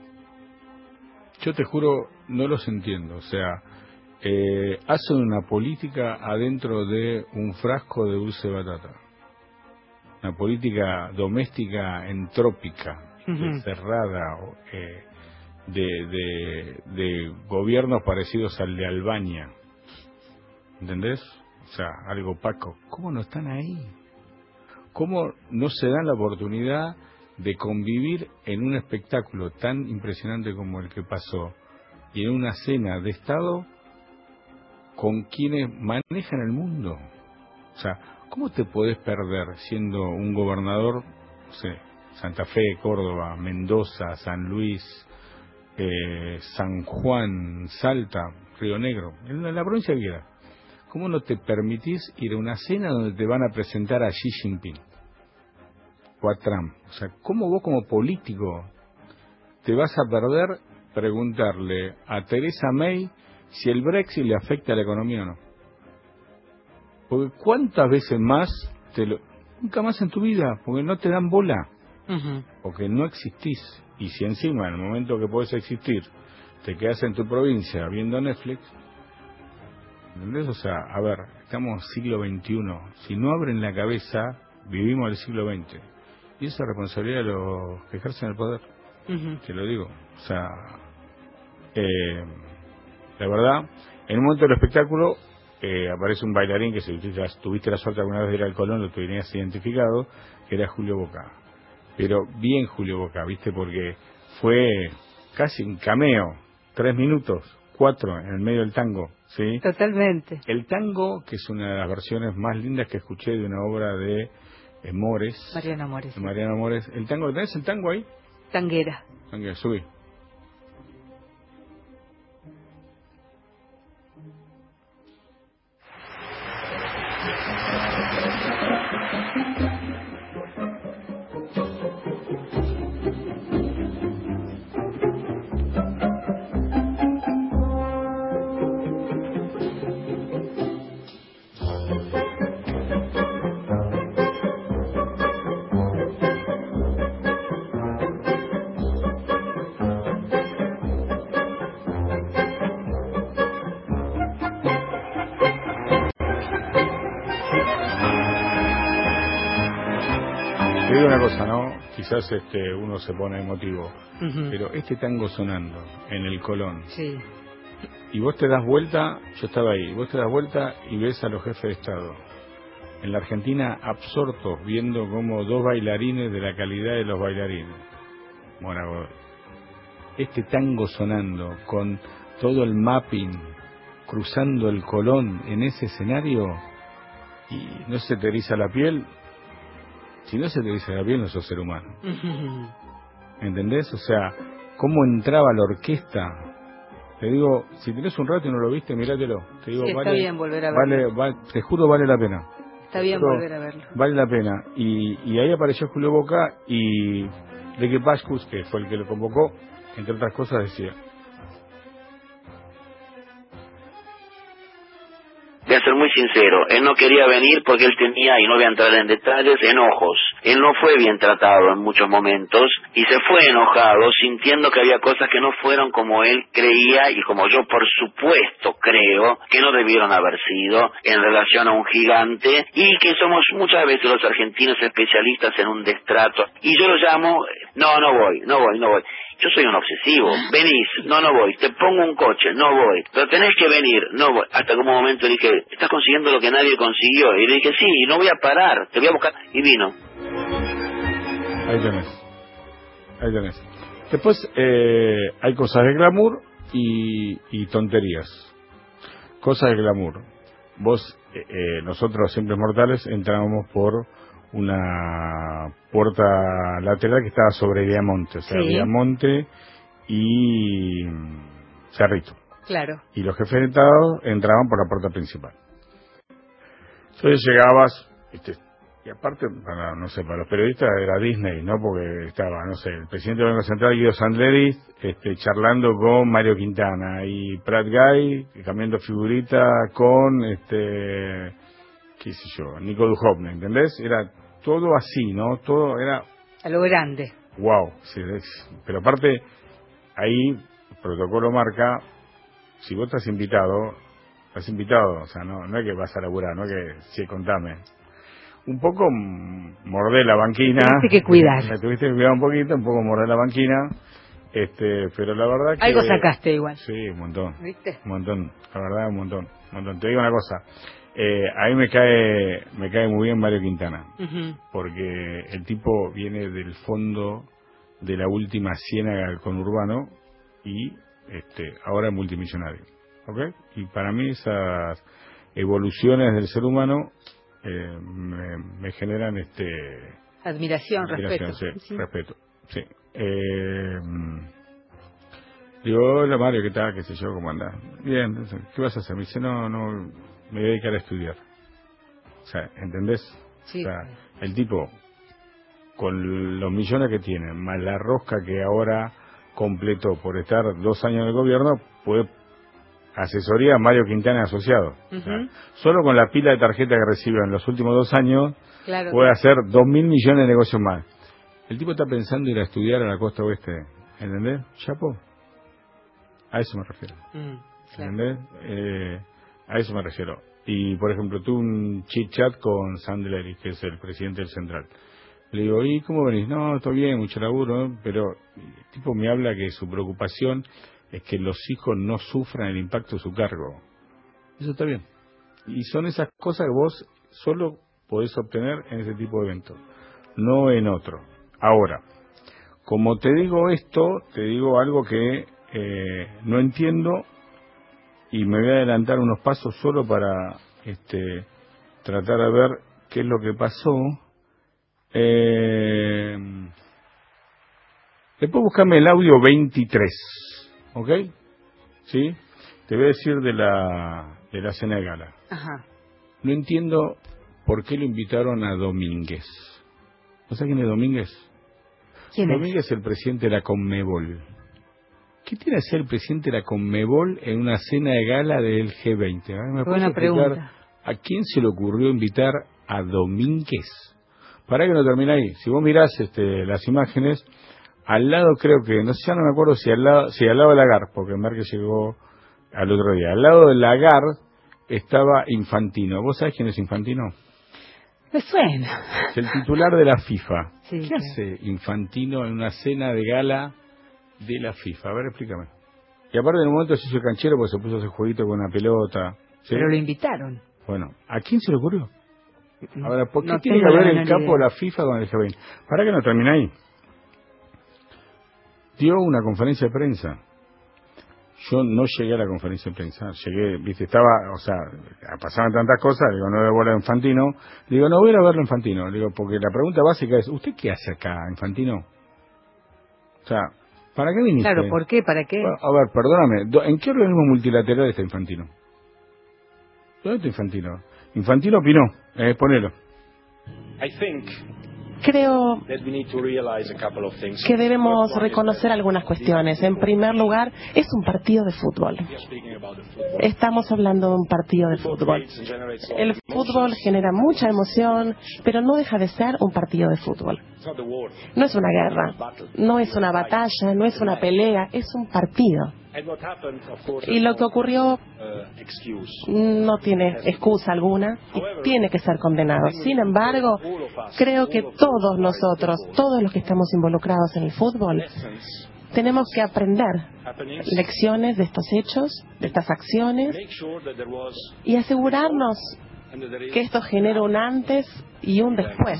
Yo te juro, no los entiendo. O sea, hacen una política adentro de un frasco de dulce batata. Una política doméstica entrópica, cerrada, de gobiernos parecidos al de Albania. ¿Entendés? O sea, algo opaco. ¿Cómo no están ahí? ¿Cómo no se dan la oportunidad de convivir en un espectáculo tan impresionante como el que pasó y en una cena de Estado con quienes manejan el mundo? O sea, ¿cómo te podés perder siendo un gobernador, no sé, Santa Fe, Córdoba, Mendoza, San Luis, San Juan, Salta, Río Negro, en la provincia que quieras? ¿Cómo no te permitís ir a una cena donde te van a presentar a Xi Jinping o a Trump? O sea, ¿cómo vos como político te vas a perder preguntarle a Theresa May si el Brexit le afecta a la economía o no? Porque ¿cuántas veces más nunca más en tu vida? Porque no te dan bola. Porque no existís. Y si encima en el momento que podés existir te quedas en tu provincia viendo Netflix, ¿entendés? O sea, a ver, estamos en siglo XXI. Si no abren la cabeza, vivimos el siglo XX. Y esa es responsabilidad de los que ejercen el poder. Te lo digo. O sea, la verdad, en un momento del espectáculo aparece un bailarín que si tuviste la suerte alguna vez de ir al Colón, lo tenías identificado, que era Julio Boca. Pero bien Julio Boca, ¿viste? Porque fue casi un cameo, 3 minutos, 4 en el medio del tango, ¿sí? Totalmente. El tango, que es una de las versiones más lindas que escuché de una obra de Mores. Mariano Mores. De Mariano Mores. El tango, ¿tenés el tango ahí? Tanguera. Tanguera, subí. te digo una cosa, ¿no? Quizás uno se pone emotivo, pero tango sonando en el Colón. Sí. Y vos te das vuelta, yo estaba ahí, vos te das vuelta y ves a los jefes de Estado en la Argentina absortos viendo como dos bailarines de la calidad de los bailarines. Bueno, tango sonando con todo el mapping cruzando el Colón en ese escenario y no se te eriza la piel. Si no se te eriza la piel no sos ser humano. ¿Entendés? O sea, cómo entraba la orquesta. Te digo, si tenés un rato y no lo viste, míratelo. Te digo, sí, está bien volver a verlo. Te juro, vale la pena. Está bien volver a verlo. Vale la pena. Y ahí apareció Julio Boca y Leque Pascus, que fue el que lo convocó, entre otras cosas decía: voy a ser muy sincero, él no quería venir porque él tenía, y no voy a entrar en detalles, enojos. Él no fue bien tratado en muchos momentos y se fue enojado sintiendo que había cosas que no fueron como él creía y como yo por supuesto creo que no debieron haber sido en relación a un gigante, y que somos muchas veces los argentinos especialistas en un destrato. Y yo lo llamo, no voy. Yo soy un obsesivo. Venís, no voy. Te pongo un coche, no voy. Pero tenés que venir, no voy. Hasta que un momento dije, estás consiguiendo lo que nadie consiguió. Y le dije, sí, no voy a parar, te voy a buscar. Y vino. Ahí tenés. Después hay cosas de glamour y tonterías. Cosas de glamour. Nosotros, simples mortales, entrábamos por una puerta lateral que estaba sobre Viamonte, o sea, sí. Viamonte y Cerrito. Claro. Y los jefes de Estado entraban por la puerta principal. Entonces llegabas, y aparte, para los periodistas era Disney, ¿no? Porque estaba, el presidente del Banco Central, Guido Sandleri, charlando con Mario Quintana, y Prat Guy, cambiando figurita con, qué sé yo, Nico Duhovne, ¿entendés? Era todo así, ¿no? Todo era... A lo grande. Wow, sí, pero aparte, ahí, el protocolo marca, si vos estás invitado, o sea, no es que vas a laburar, no es que, sí, contame. Un poco mordé la banquina. Tuviste que cuidar. Me tuviste que cuidar un poquito, un poco mordé la banquina, pero la verdad que... Algo sacaste igual. Sí, un montón. ¿Viste? Un montón, la verdad, un montón. Te digo una cosa, a mí me cae muy bien Mario Quintana, porque el tipo viene del fondo de la última ciénaga del conurbano y ahora es multimillonario, ¿ok? Y para mí esas evoluciones del ser humano me generan admiración, respeto. Sí. Respeto, sí. Digo, hola Mario, ¿qué tal? ¿Qué sé yo? ¿Cómo andás? Bien, ¿qué vas a hacer? Me dice, no, me voy a dedicar a estudiar. O sea, ¿entendés? Sí. O sea, el tipo, con los millones que tiene, más la rosca que ahora completó por estar 2 años en el gobierno, puede asesoría a Mario Quintana asociado. O sea, solo con la pila de tarjetas que recibió en los últimos 2 años, claro, puede hacer 2.000 millones de negocios más. El tipo está pensando ir a estudiar a la costa oeste, ¿entendés? Chapo. A eso me refiero. Claro. ¿Entendés? A eso me refiero. Y, por ejemplo, tuve un chit-chat con Sandleri, que es el presidente del Central. Le digo, ¿y cómo venís? No, estoy bien, mucho laburo, ¿no? Pero el tipo me habla que su preocupación es que los hijos no sufran el impacto de su cargo. Eso está bien. Y son esas cosas que vos solo podés obtener en ese tipo de eventos, no en otro. Ahora, como te digo esto, te digo algo que no entiendo y me voy a adelantar unos pasos solo para tratar de ver qué es lo que pasó. Después buscame el audio 23, ¿ok? ¿Sí? Te voy a decir de la cena de gala. Ajá. No entiendo por qué lo invitaron a Domínguez. ¿No sabes quién es Domínguez? ¿Quién Domínguez es el presidente de la Conmebol. ¿Qué tiene que hacer el presidente de la Conmebol en una cena de gala del G20? Buena pregunta. ¿A quién se le ocurrió invitar a Domínguez? Para que no termine ahí. Si vos mirás las imágenes, al lado creo que, no sé, ya no me acuerdo si al lado de Lagarde, porque Márquez llegó al otro día. Al lado de Lagarde estaba Infantino. ¿Vos sabés quién es Infantino? Me suena. Es el titular de la FIFA. Sí, ¿Qué hace Infantino en una cena de gala de la FIFA? A ver, explícame. Y aparte en un momento se hizo canchero porque se puso a hacer jueguito con una pelota. ¿Sí? Pero lo invitaron. Bueno, ¿a quién se le ocurrió? Ahora, ¿por qué No tiene que tengo haber la el menor capo de idea. la FIFA con el G20? ¿Para que no termine ahí? Dio una conferencia de prensa. Yo no llegué a la conferencia de prensa. Llegué, viste, estaba, o sea, pasaban tantas cosas, digo, no debo ver a Infantino. Digo, no voy a ir a verlo a Infantino. Digo, porque la pregunta básica es, ¿usted qué hace acá, Infantino? O sea, ¿para qué viniste? Claro, ¿por qué? ¿Para qué? A ver, perdóname, ¿en qué organismo multilateral está Infantino? ¿Dónde está Infantino? Infantino opinó, ponelo. Creo que debemos reconocer algunas cuestiones. En primer lugar, es un partido de fútbol. Estamos hablando de un partido de fútbol. El fútbol genera mucha emoción, pero no deja de ser un partido de fútbol. No es una guerra, no es una batalla, no es una pelea, es un partido. Y lo que ocurrió no tiene excusa alguna y tiene que ser condenado. Sin embargo, creo que todos nosotros, todos los que estamos involucrados en el fútbol, tenemos que aprender lecciones de estos hechos, de estas acciones, y asegurarnos que esto genera un antes y un después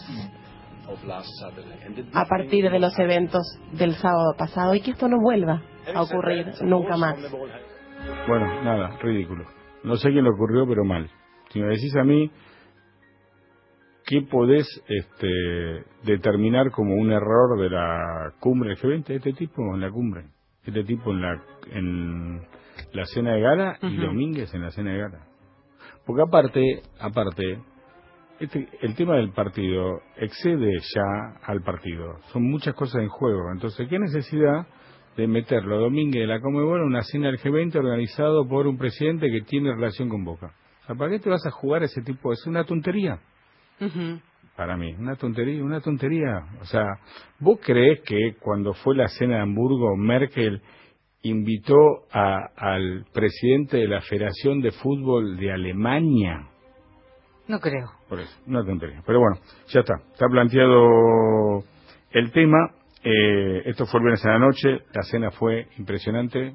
a partir de los eventos del sábado pasado, y que esto no vuelva a ocurrir nunca más. Bueno, nada, ridículo. No sé quién le ocurrió, pero mal. Si me decís a mí, ¿qué podés determinar como un error de la cumbre del G20? Este tipo en la cumbre, este tipo en la cena de gala y Domínguez en la cena de gala. Porque aparte, el tema del partido excede ya al partido. Son muchas cosas en juego. Entonces, ¿qué necesidad de meterlo Domínguez de la Conmebol en una cena del G20 organizado por un presidente que tiene relación con Boca? O sea, ¿para qué te vas a jugar ese tipo? Es una tontería. Para mí, una tontería. O sea, ¿vos creés que cuando fue la cena de Hamburgo, Merkel invitó al presidente de la Federación de Fútbol de Alemania? No creo. Por eso, una tontería. Pero bueno, ya está planteado el tema. Esto fue el viernes a la noche, la cena fue impresionante,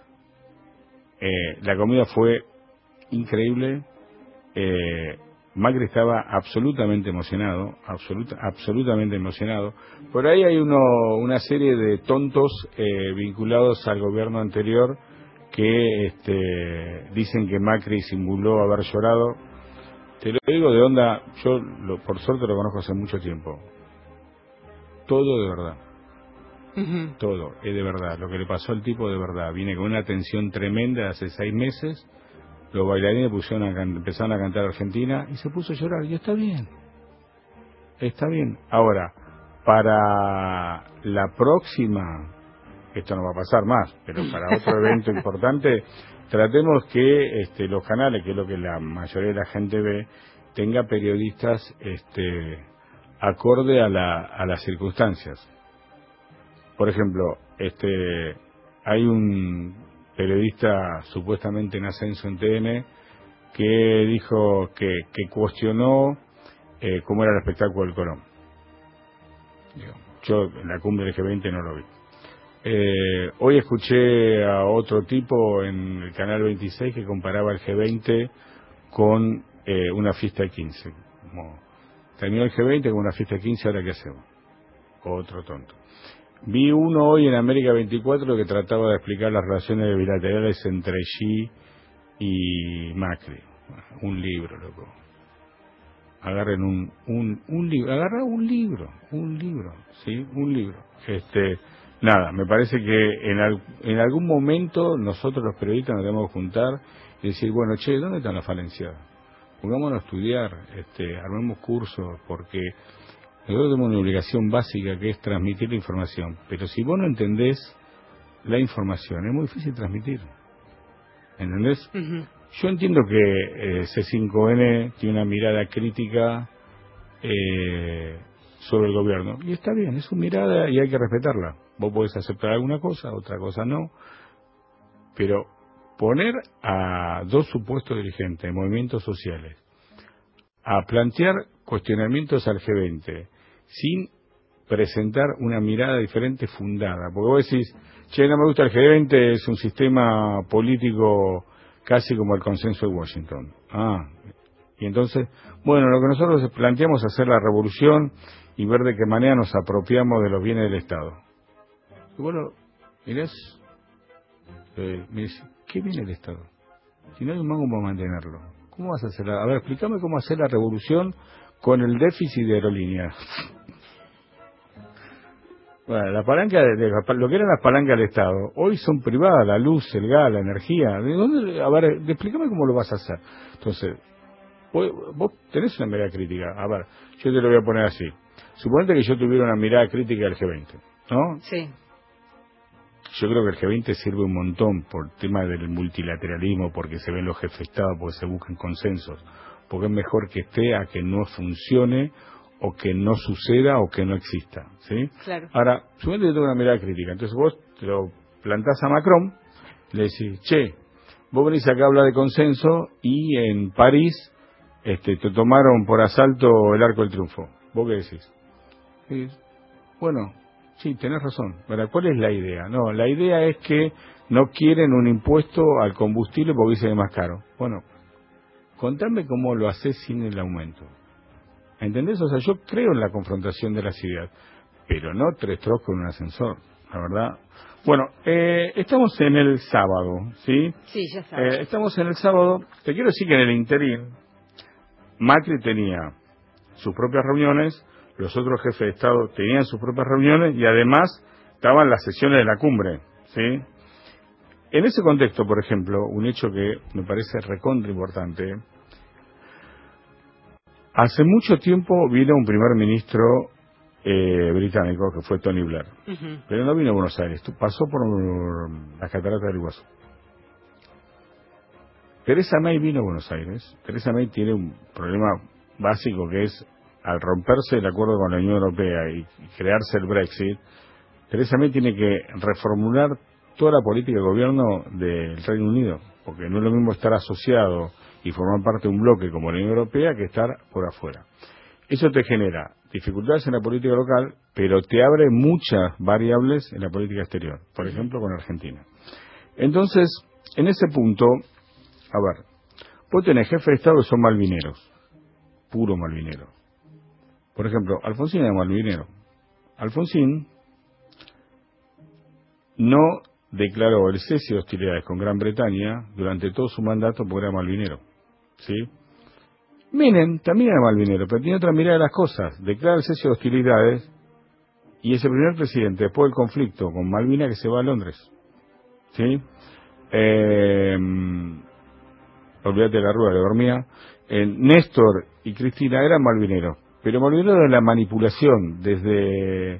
la comida fue increíble, Macri estaba absolutamente emocionado, absolutamente emocionado. Por ahí hay una serie de tontos vinculados al gobierno anterior que dicen que Macri simuló haber llorado. Te lo digo de onda, yo por suerte lo conozco hace mucho tiempo. Todo de verdad. Todo es de verdad. Lo que le pasó al tipo de verdad. Viene con una tensión tremenda hace 6 meses. Los bailarines empezaron a cantar Argentina y se puso a llorar. Y está bien. Está bien. Ahora, para la próxima, esto no va a pasar más, pero para otro evento importante, tratemos que los canales, que es lo que la mayoría de la gente ve, tenga periodistas acorde a las circunstancias. Por ejemplo, hay un periodista supuestamente en ascenso en TN que dijo que cuestionó cómo era el espectáculo del Colón. Yo en la cumbre del G20 no lo vi. Hoy escuché a otro tipo en el canal 26 que comparaba el G20 con una fiesta de 15. Como, terminó el G20 con una fiesta de 15, ¿ahora qué hacemos? Otro tonto. Vi uno hoy en América 24 que trataba de explicar las relaciones bilaterales entre Xi y Macri. Un libro, loco. Agarren un libro, agarra un libro, ¿sí? Un libro. Nada, me parece que en algún momento nosotros los periodistas nos tenemos que juntar y decir, bueno, che, ¿dónde están las falencias? Pongámonos a estudiar, armemos cursos, porque nosotros tenemos una obligación básica que es transmitir la información. Pero si vos no entendés la información, es muy difícil transmitir. ¿Entendés? Yo entiendo que C5N tiene una mirada crítica sobre el gobierno. Y está bien, es su mirada y hay que respetarla. Vos podés aceptar alguna cosa, otra cosa no. Pero poner a 2 supuestos dirigentes de movimientos sociales a plantear cuestionamientos al G20 sin presentar una mirada diferente fundada. Porque vos decís, che, no me gusta el G20, es un sistema político casi como el consenso de Washington. Y entonces, bueno, lo que nosotros planteamos es hacer la revolución y ver de qué manera nos apropiamos de los bienes del Estado. Y bueno, mirás, me dice, ¿qué viene del Estado? Si no hay un mango para mantenerlo, ¿cómo vas a hacer? A ver, explícame cómo hacer la revolución con el déficit de aerolíneas. Bueno, la palanca lo que eran las palancas del Estado, hoy son privadas, la luz, el gas, la energía. ¿De dónde? A ver, explícame cómo lo vas a hacer. Entonces, vos tenés una mirada crítica. A ver, yo te lo voy a poner así. Suponete que yo tuviera una mirada crítica del G20, ¿no? Sí. Yo creo que el G20 sirve un montón por tema del multilateralismo, porque se ven los jefes de Estado, porque se buscan consensos, porque es mejor que esté a que no funcione, o que no suceda, o que no exista, ¿sí? Claro. Ahora, suponete que tengo una mirada crítica, entonces vos te lo plantás a Macron, le decís, che, vos venís acá a hablar de consenso, y en París te tomaron por asalto el Arco del Triunfo. ¿Vos qué decís? Y, bueno, sí, tenés razón. ¿Verdad? ¿Cuál es la idea? No, la idea es que no quieren un impuesto al combustible porque dicen que es más caro. Bueno, contame cómo lo haces sin el aumento. ¿Entendés? O sea, yo creo en la confrontación de las ideas, pero no 3 trozos con un ascensor, la verdad. Bueno, estamos en el sábado, ¿sí? Sí, ya sabes. Estamos en el sábado. Te quiero decir que en el interín, Macri tenía sus propias reuniones, los otros jefes de Estado tenían sus propias reuniones y además estaban las sesiones de la cumbre, ¿sí? En ese contexto, por ejemplo, un hecho que me parece recontra importante, hace mucho tiempo vino un primer ministro británico que fue Tony Blair, pero no vino a Buenos Aires, pasó por las cataratas del Iguazú. Theresa May vino a Buenos Aires. Theresa May tiene un problema básico que es, al romperse el acuerdo con la Unión Europea y crearse el Brexit, Theresa May tiene que reformular toda la política de gobierno del Reino Unido, porque no es lo mismo estar asociado y formar parte de un bloque como la Unión Europea que estar por afuera. Eso te genera dificultades en la política local, pero te abre muchas variables en la política exterior, por ejemplo con Argentina. Entonces, en ese punto, a ver, vos tenés jefes de Estado que son malvineros, puro malvinero. Por ejemplo, Alfonsín era malvinero. Alfonsín no declaró el cese de hostilidades con Gran Bretaña durante todo su mandato porque era malvinero, ¿sí? Menem también era malvinero, pero tiene otra mirada de las cosas. Declara el cese de hostilidades y es el primer presidente después del conflicto con Malvinas que se va a Londres, ¿sí? Olvídate de la Rúa, le dormía. Néstor y Cristina eran malvineros, pero malvineros de la manipulación, desde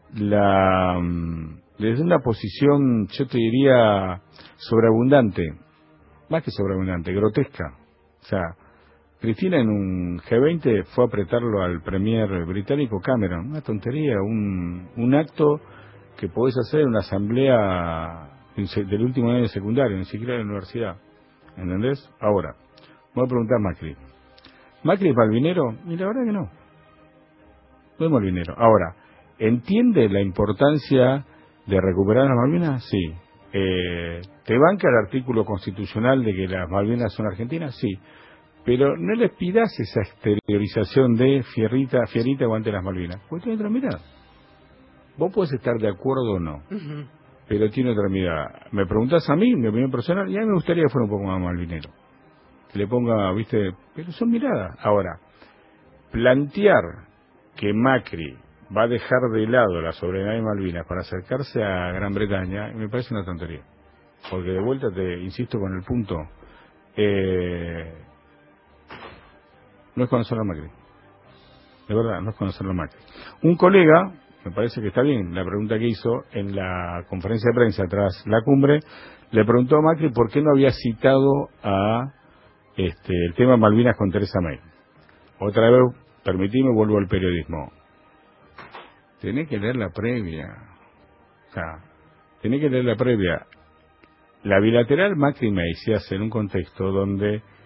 una posición, yo te diría, sobreabundante, más que sobreabundante, grotesca. O sea, Cristina en un G20 fue a apretarlo al premier británico Cameron, una tontería, un acto que podés hacer en una asamblea del último año de secundario, ni siquiera de la universidad, ¿entendés? Ahora, voy a preguntar a Macri. ¿Macri es malvinero? Y la verdad que no es malvinero. Ahora, ¿entiende la importancia de recuperar las Malvinas? Sí. ¿Te banca el artículo constitucional de que las Malvinas son argentinas? Sí. Pero no les pidas esa exteriorización de fierrita aguante las Malvinas, porque tiene otra mirada. Vos podés estar de acuerdo o no, pero tiene otra mirada. Me preguntás a mí, mi opinión personal, y a mí me gustaría que fuera un poco más malvinero. Que le ponga, viste, pero son miradas. Ahora, plantear que Macri va a dejar de lado la soberanía de Malvinas para acercarse a Gran Bretaña, me parece una tontería. Porque de vuelta te insisto con el punto, no es conocerlo a Macri. De verdad, no es conocerlo a Macri. Un colega, me parece que está bien, la pregunta que hizo en la conferencia de prensa tras la cumbre, le preguntó a Macri por qué no había citado a el tema Malvinas con Theresa May. Otra vez, permitime, vuelvo al periodismo. Tenés que leer la previa. O sea, tenés que leer la previa. La bilateral Macri-May se hace en un contexto donde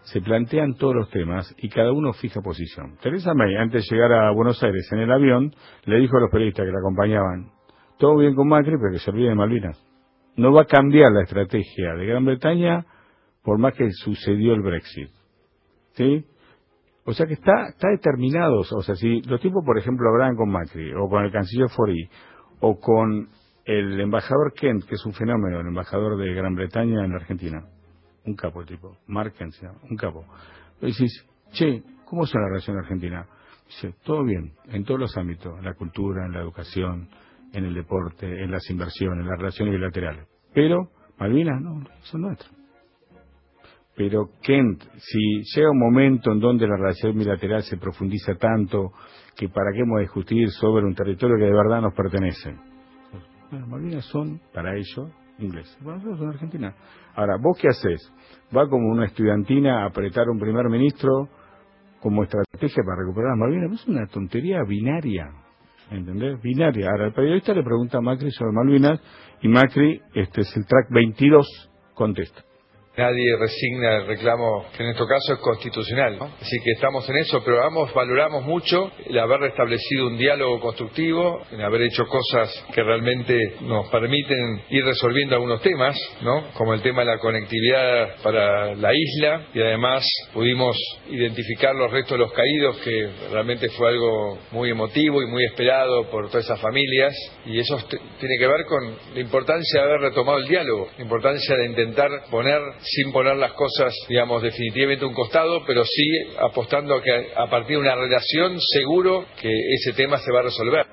se plantean todos los temas y cada uno fija posición. Theresa May, antes de llegar a Buenos Aires en el avión, le dijo a los periodistas que la acompañaban, todo bien con Macri, pero que se olvide de Malvinas. No va a cambiar la estrategia de Gran Bretaña por más que sucedió el Brexit. ¿Sí? O sea que está determinado. O sea, si los tipos, por ejemplo, hablaban con Macri, o con el canciller Faure, o con el embajador Kent, que es un fenómeno, el embajador de Gran Bretaña en la Argentina, un capo el tipo, Mark Kent, un capo. Y decís, che, ¿cómo es la relación argentina? Dice, todo bien, en todos los ámbitos, en la cultura, en la educación, en el deporte, en las inversiones, en las relaciones bilaterales. Pero, Malvinas, no, son nuestras. Pero, Kent, si llega un momento en donde la relación bilateral se profundiza tanto, que para qué hemos de discutir sobre un territorio que de verdad nos pertenece. Bueno, Malvinas son, para ellos, ingleses. Bueno, nosotros son Argentina. Ahora, ¿vos qué haces? ¿Va como una estudiantina a apretar un primer ministro como estrategia para recuperar las Malvinas? Es una tontería binaria, ¿entendés? Binaria. Ahora, el periodista le pregunta a Macri sobre Malvinas y Macri, este es el track 22, contesta. Nadie resigna el reclamo, que en nuestro caso es constitucional, ¿no? Así que estamos en eso, pero valoramos mucho el haber restablecido un diálogo constructivo, en haber hecho cosas que realmente nos permiten ir resolviendo algunos temas, ¿no? Como el tema de la conectividad para la isla, y además pudimos identificar los restos de los caídos, que realmente fue algo muy emotivo y muy esperado por todas esas familias, y eso tiene que ver con la importancia de haber retomado el diálogo, la importancia de intentar sin poner las cosas, digamos, definitivamente a un costado, pero sí apostando a que a partir de una relación seguro que ese tema se va a resolver.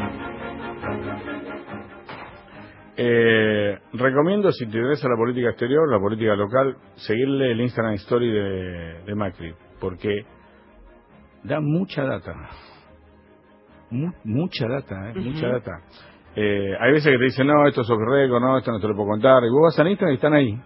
Recomiendo, si te interesa la política exterior, la política local, seguirle el Instagram Story de Macri, porque da mucha data. Mucha data, mucha data. Hay veces que te dicen, no, esto es off-record, no, esto no te lo puedo contar, y vos vas a Instagram y están ahí.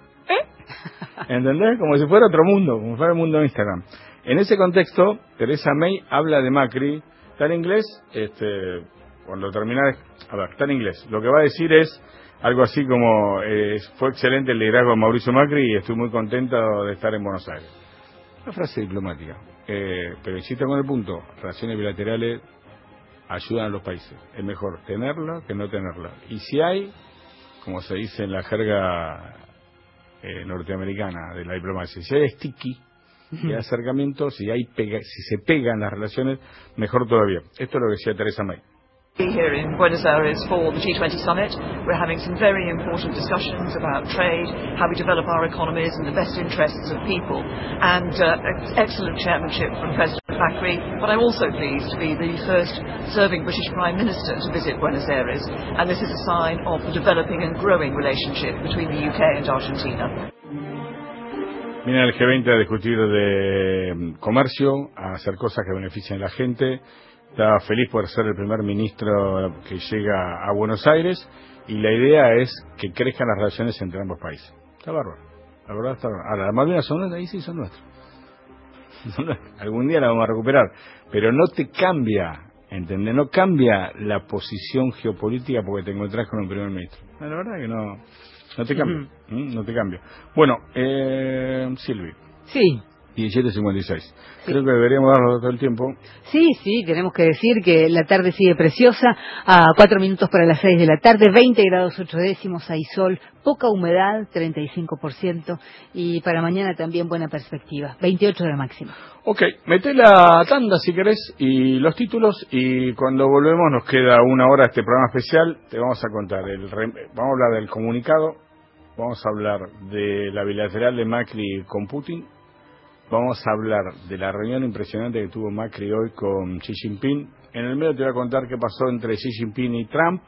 ¿Entendés? Como si fuera otro mundo, como si fuera el mundo de Instagram. En ese contexto, Theresa May habla de Macri, está en inglés, cuando termina, está en inglés. Lo que va a decir es algo así como, fue excelente el liderazgo de Mauricio Macri y estoy muy contento de estar en Buenos Aires. Una frase diplomática, pero insiste con el punto, relaciones bilaterales ayudan a los países. Es mejor tenerla que no tenerla. Y si hay, como se dice en la jerga norteamericana de la diplomacia, si hay sticky, si hay acercamientos, si se pegan las relaciones, mejor todavía. Esto es lo que decía Theresa May. Here in Buenos Aires for the G20 summit, we're having some very important discussions about trade, how we develop our economies in the best interests of people, and excellent chairmanship from President Macri. But I'm also pleased to be the first serving British Prime Minister to visit Buenos Aires, and this is a sign of the developing and growing relationship between the UK and Argentina. Viene el G20 a discutir de comercio, a hacer cosas que beneficien a la gente. Está feliz por ser el primer ministro que llega a Buenos Aires y la idea es que crezcan las relaciones entre ambos países. Está bárbaro, la verdad está bárbaro. Ahora, las Malvinas son nuestras, ahí sí son nuestras. Algún día las vamos a recuperar, pero no te cambia, ¿entendés? No cambia la posición geopolítica porque te encontrás con un primer ministro. La verdad que no te cambia, no te cambia. Bueno, Silvi. Sí. 17:56. Creo que deberíamos darlo todo el tiempo. Sí, tenemos que decir que la tarde sigue preciosa, a 4 minutos para las 6 de la tarde, 20 grados 8 décimos, hay sol, poca humedad, 35%, y para mañana también buena perspectiva, 28 de máxima. Ok, mete la tanda si querés, y los títulos, y cuando volvemos nos queda una hora de este programa especial, te vamos a contar, vamos a hablar del comunicado, vamos a hablar de la bilateral de Macri con Putin. Vamos a hablar de la reunión impresionante que tuvo Macri hoy con Xi Jinping. En el medio te voy a contar qué pasó entre Xi Jinping y Trump.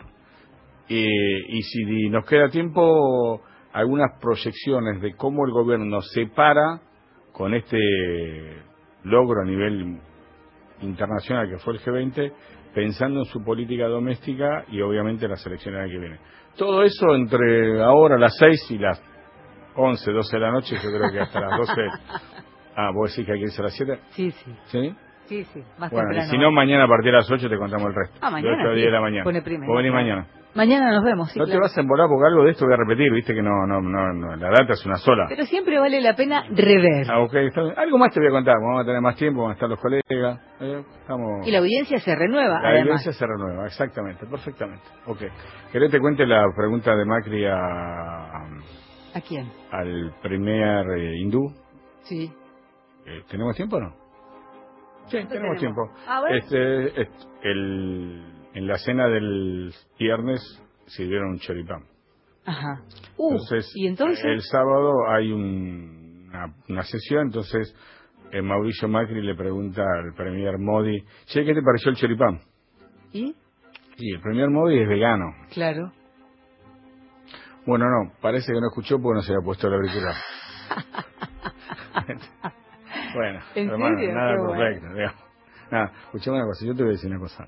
Y si nos queda tiempo, algunas proyecciones de cómo el gobierno se para con este logro a nivel internacional que fue el G20, pensando en su política doméstica y obviamente las elecciones que vienen. Todo eso entre ahora las 6 y las 11, 12 de la noche, yo creo que hasta las 12... Ah, ¿vos decís que hay que irse a las 7? Sí. ¿Sí? Sí, más bueno, temprano. Y si no, mañana a partir de las 8 te contamos el resto. Mañana. De 8 a 10 de la mañana. Pone primero. Vos venís mañana. Mañana nos vemos, sí, No claro. te vas a embolar porque algo de esto voy a repetir, viste que no, la data es una sola. Pero siempre vale la pena rever. Ok, está bien. Algo más te voy a contar, vamos a tener más tiempo, van a estar los colegas. Estamos... Y la audiencia se renueva, La audiencia se renueva, exactamente, perfectamente. Ok. ¿Querés que te cuente la pregunta de Macri ¿A quién? Al premier hindú? Sí. ¿Tenemos tiempo o no? Sí, tenemos tiempo. En la cena del viernes sirvieron un choripán. Ajá. ¿Y entonces? El sábado hay una sesión, entonces Mauricio Macri le pregunta al premier Modi, che, ¿qué te pareció el choripán? ¿Y? Y el premier Modi es vegano. Claro. Bueno, no, parece que no escuchó porque no se había puesto el auricular. Bueno, hermano, serio? nada Qué perfecto, bueno. digamos. Nada, escuchame una cosa, yo te voy a decir una cosa.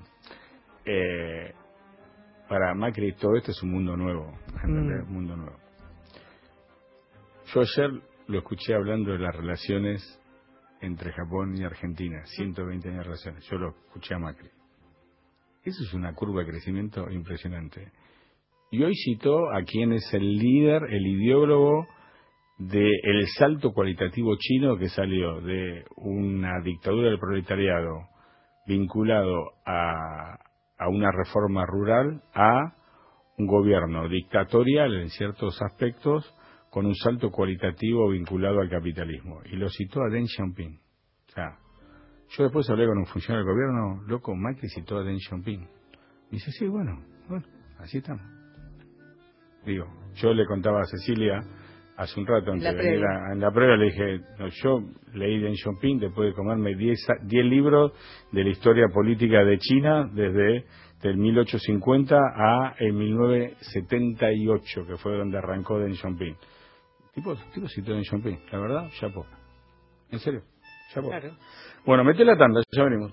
Para Macri todo esto es un mundo nuevo, ¿entendés? Un mundo nuevo. Yo ayer lo escuché hablando de las relaciones entre Japón y Argentina, 120 años de relaciones. Yo lo escuché a Macri. Eso es una curva de crecimiento impresionante. Y hoy citó a quien es el líder, el ideólogo del salto cualitativo chino que salió de una dictadura del proletariado vinculado a una reforma rural a un gobierno dictatorial en ciertos aspectos con un salto cualitativo vinculado al capitalismo. Y lo citó a Deng Xiaoping. O sea, yo después hablé con un funcionario del gobierno, loco, Macri citó a Deng Xiaoping. Me dice, sí, bueno, así estamos. Digo, yo le contaba a Cecilia hace un rato, antes de venir en la previa, le dije, no, yo leí Deng Xiaoping después de comerme 10 libros de la historia política de China desde del 1850 a el 1978, que fue donde arrancó Deng Xiaoping. Tipo citó Deng Xiaoping, la verdad, chapó. En serio, chapó. Claro. Bueno, mete la tanda, ya venimos.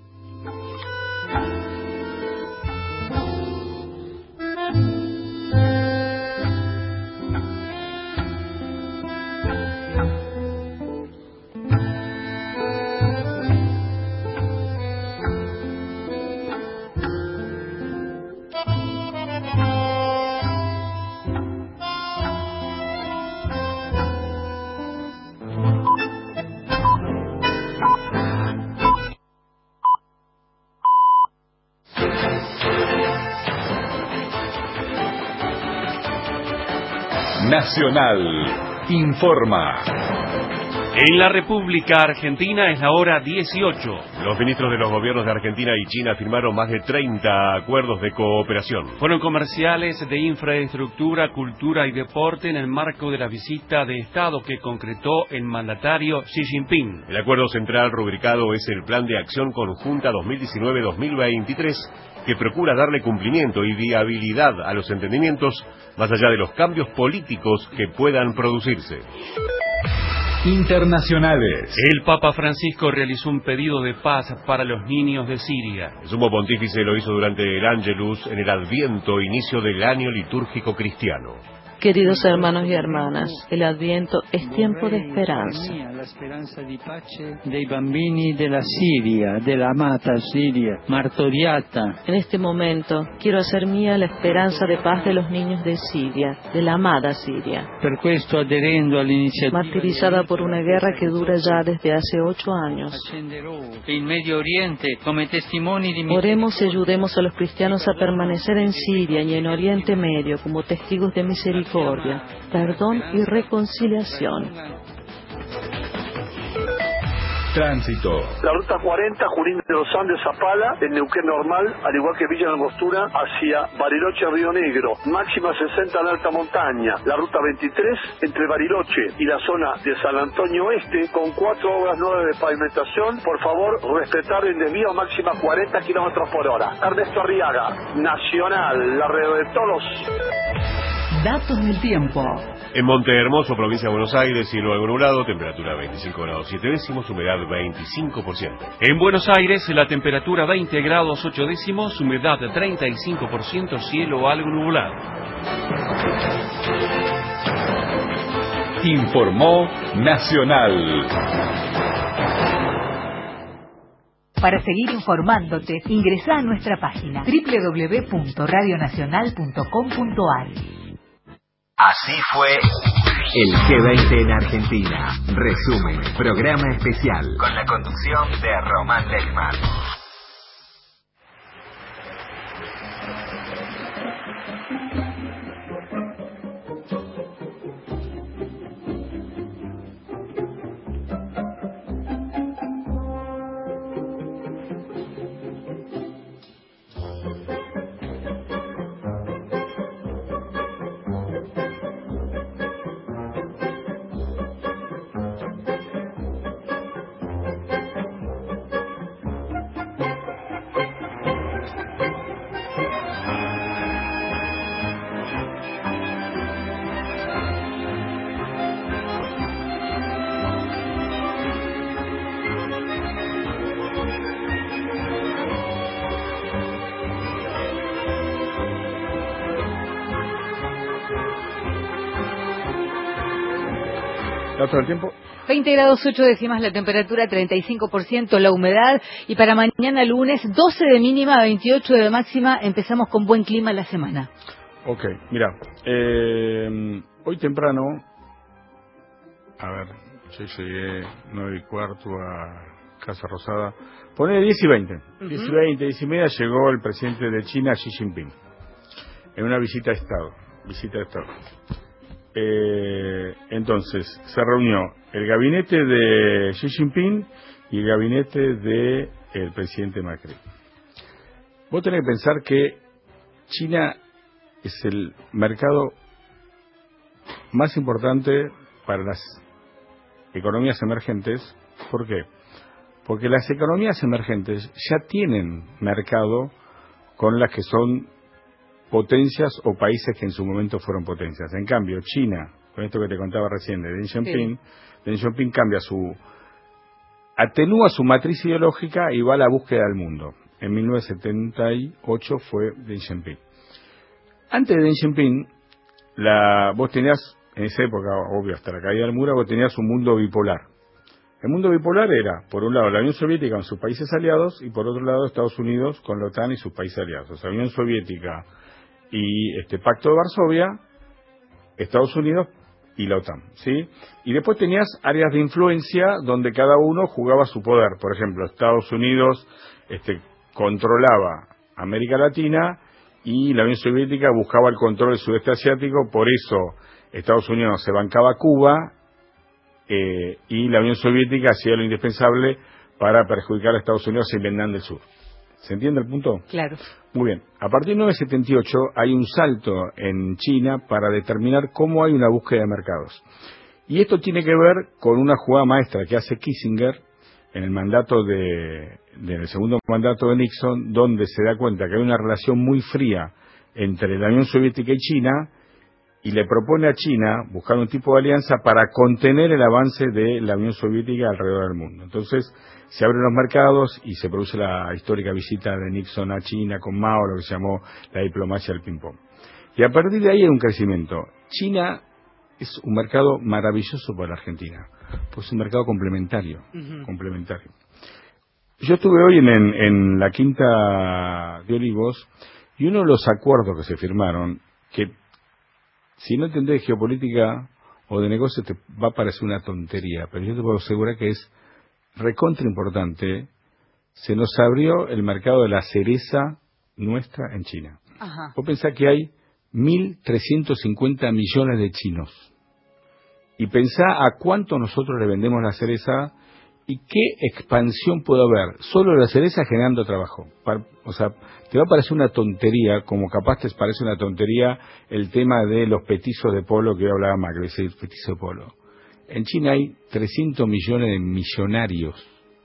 Nacional informa. En la República Argentina es la hora 18. Los ministros de los gobiernos de Argentina y China firmaron más de 30 acuerdos de cooperación. Fueron comerciales, de infraestructura, cultura y deporte en el marco de la visita de Estado que concretó el mandatario Xi Jinping. El acuerdo central rubricado es el Plan de Acción Conjunta 2019-2023, que procura darle cumplimiento y viabilidad a los entendimientos más allá de los cambios políticos que puedan producirse. Internacionales. El Papa Francisco realizó un pedido de paz para los niños de Siria. El sumo pontífice lo hizo durante el Ángelus en el Adviento, inicio del año litúrgico cristiano. Queridos hermanos y hermanas, el Adviento es tiempo de esperanza. La esperanza di pace dei bambini della Siria, della amata Siria, martoriata. En este momento, quiero hacer mía la esperanza de paz de los niños de Siria, de la amada Siria. Per questo, aderendo all'iniziativa martirizada por una guerra que dura ya desde hace 8 años. In Medio Oriente, come testimoni di Oremos y ayudemos a los cristianos a permanecer en Siria y en Oriente Medio como testigos de misericordia, perdón y reconciliación. Tránsito. La ruta 40, Junín de los Andes, Zapala, en Neuquén normal, al igual que Villa Langostura, hacia Bariloche, Río Negro. Máxima 60 en alta montaña. La ruta 23, entre Bariloche y la zona de San Antonio Oeste, con 4 obras nuevas de pavimentación. Por favor, respetar el desvío máxima 40 kilómetros por hora. Ernesto Arriaga, Nacional, la red de todos. Datos del tiempo. En Montehermoso, provincia de Buenos Aires, cielo algo nublado, temperatura 25 grados 7 décimos, humedad 25%. En Buenos Aires, la temperatura 20 grados 8 décimos, humedad 35%, cielo algo nublado. Informó Nacional. Para seguir informándote, ingresá a nuestra página www.radionacional.com.ar. Así fue el G20 en Argentina. Resumen, programa especial con la conducción de Román Lechman. ¿Dato del tiempo? 20 grados 8 décimas la temperatura, 35% la humedad, y para mañana lunes 12 de mínima, 28 de máxima. Empezamos con buen clima la semana. Ok, mira, hoy temprano, a ver, yo llegué 9:15 a Casa Rosada, poné 10 y 20, 10 y 20, 10 y media llegó el presidente de China, Xi Jinping, en una visita de Estado. Entonces se reunió el gabinete de Xi Jinping y el gabinete de el presidente Macri. Vos tenés que pensar que China es el mercado más importante para las economías emergentes. ¿Por qué? Porque las economías emergentes ya tienen mercado con las que son potencias o países que en su momento fueron potencias. En cambio, China, con esto que te contaba recién de Deng Xiaoping, Deng Xiaoping atenúa su matriz ideológica y va a la búsqueda del mundo. En 1978 fue Deng Xiaoping. Antes de Deng Xiaoping, vos tenías, en esa época, obvio, hasta la caída del muro, vos tenías un mundo bipolar. El mundo bipolar era, por un lado, la Unión Soviética con sus países aliados, y por otro lado, Estados Unidos con la OTAN y sus países aliados. O sea, Unión Soviética y Pacto de Varsovia, Estados Unidos y la OTAN, ¿sí? Y después tenías áreas de influencia donde cada uno jugaba su poder. Por ejemplo, Estados Unidos controlaba América Latina y la Unión Soviética buscaba el control del sudeste asiático. Por eso Estados Unidos se bancaba Cuba y la Unión Soviética hacía lo indispensable para perjudicar a Estados Unidos en Vietnam del Sur. ¿Se entiende el punto? Claro. Muy bien. A partir de 1978 hay un salto en China para determinar cómo hay una búsqueda de mercados. Y esto tiene que ver con una jugada maestra que hace Kissinger en el segundo mandato de Nixon, donde se da cuenta que hay una relación muy fría entre la Unión Soviética y China, y le propone a China buscar un tipo de alianza para contener el avance de la Unión Soviética alrededor del mundo. Entonces se abren los mercados y se produce la histórica visita de Nixon a China con Mao, lo que se llamó la diplomacia del ping-pong. Y a partir de ahí hay un crecimiento. China es un mercado maravilloso para la Argentina, pues es un mercado complementario. Complementario. Yo estuve hoy en la Quinta de Olivos, y uno de los acuerdos que se firmaron, que si no entendés de geopolítica o de negocio te va a parecer una tontería, pero yo te puedo asegurar que es recontra importante. Se nos abrió el mercado de la cereza nuestra en China. Ajá. Vos pensás que hay 1.350 millones de chinos, y pensá a cuánto nosotros le vendemos la cereza y qué expansión puede haber solo la cereza generando trabajo. O sea, te va a parecer una tontería, como capaz te parece una tontería el tema de los petizos de polo que hoy hablaba Macri, es decir, petizo de polo. En China hay 300 millones de millonarios.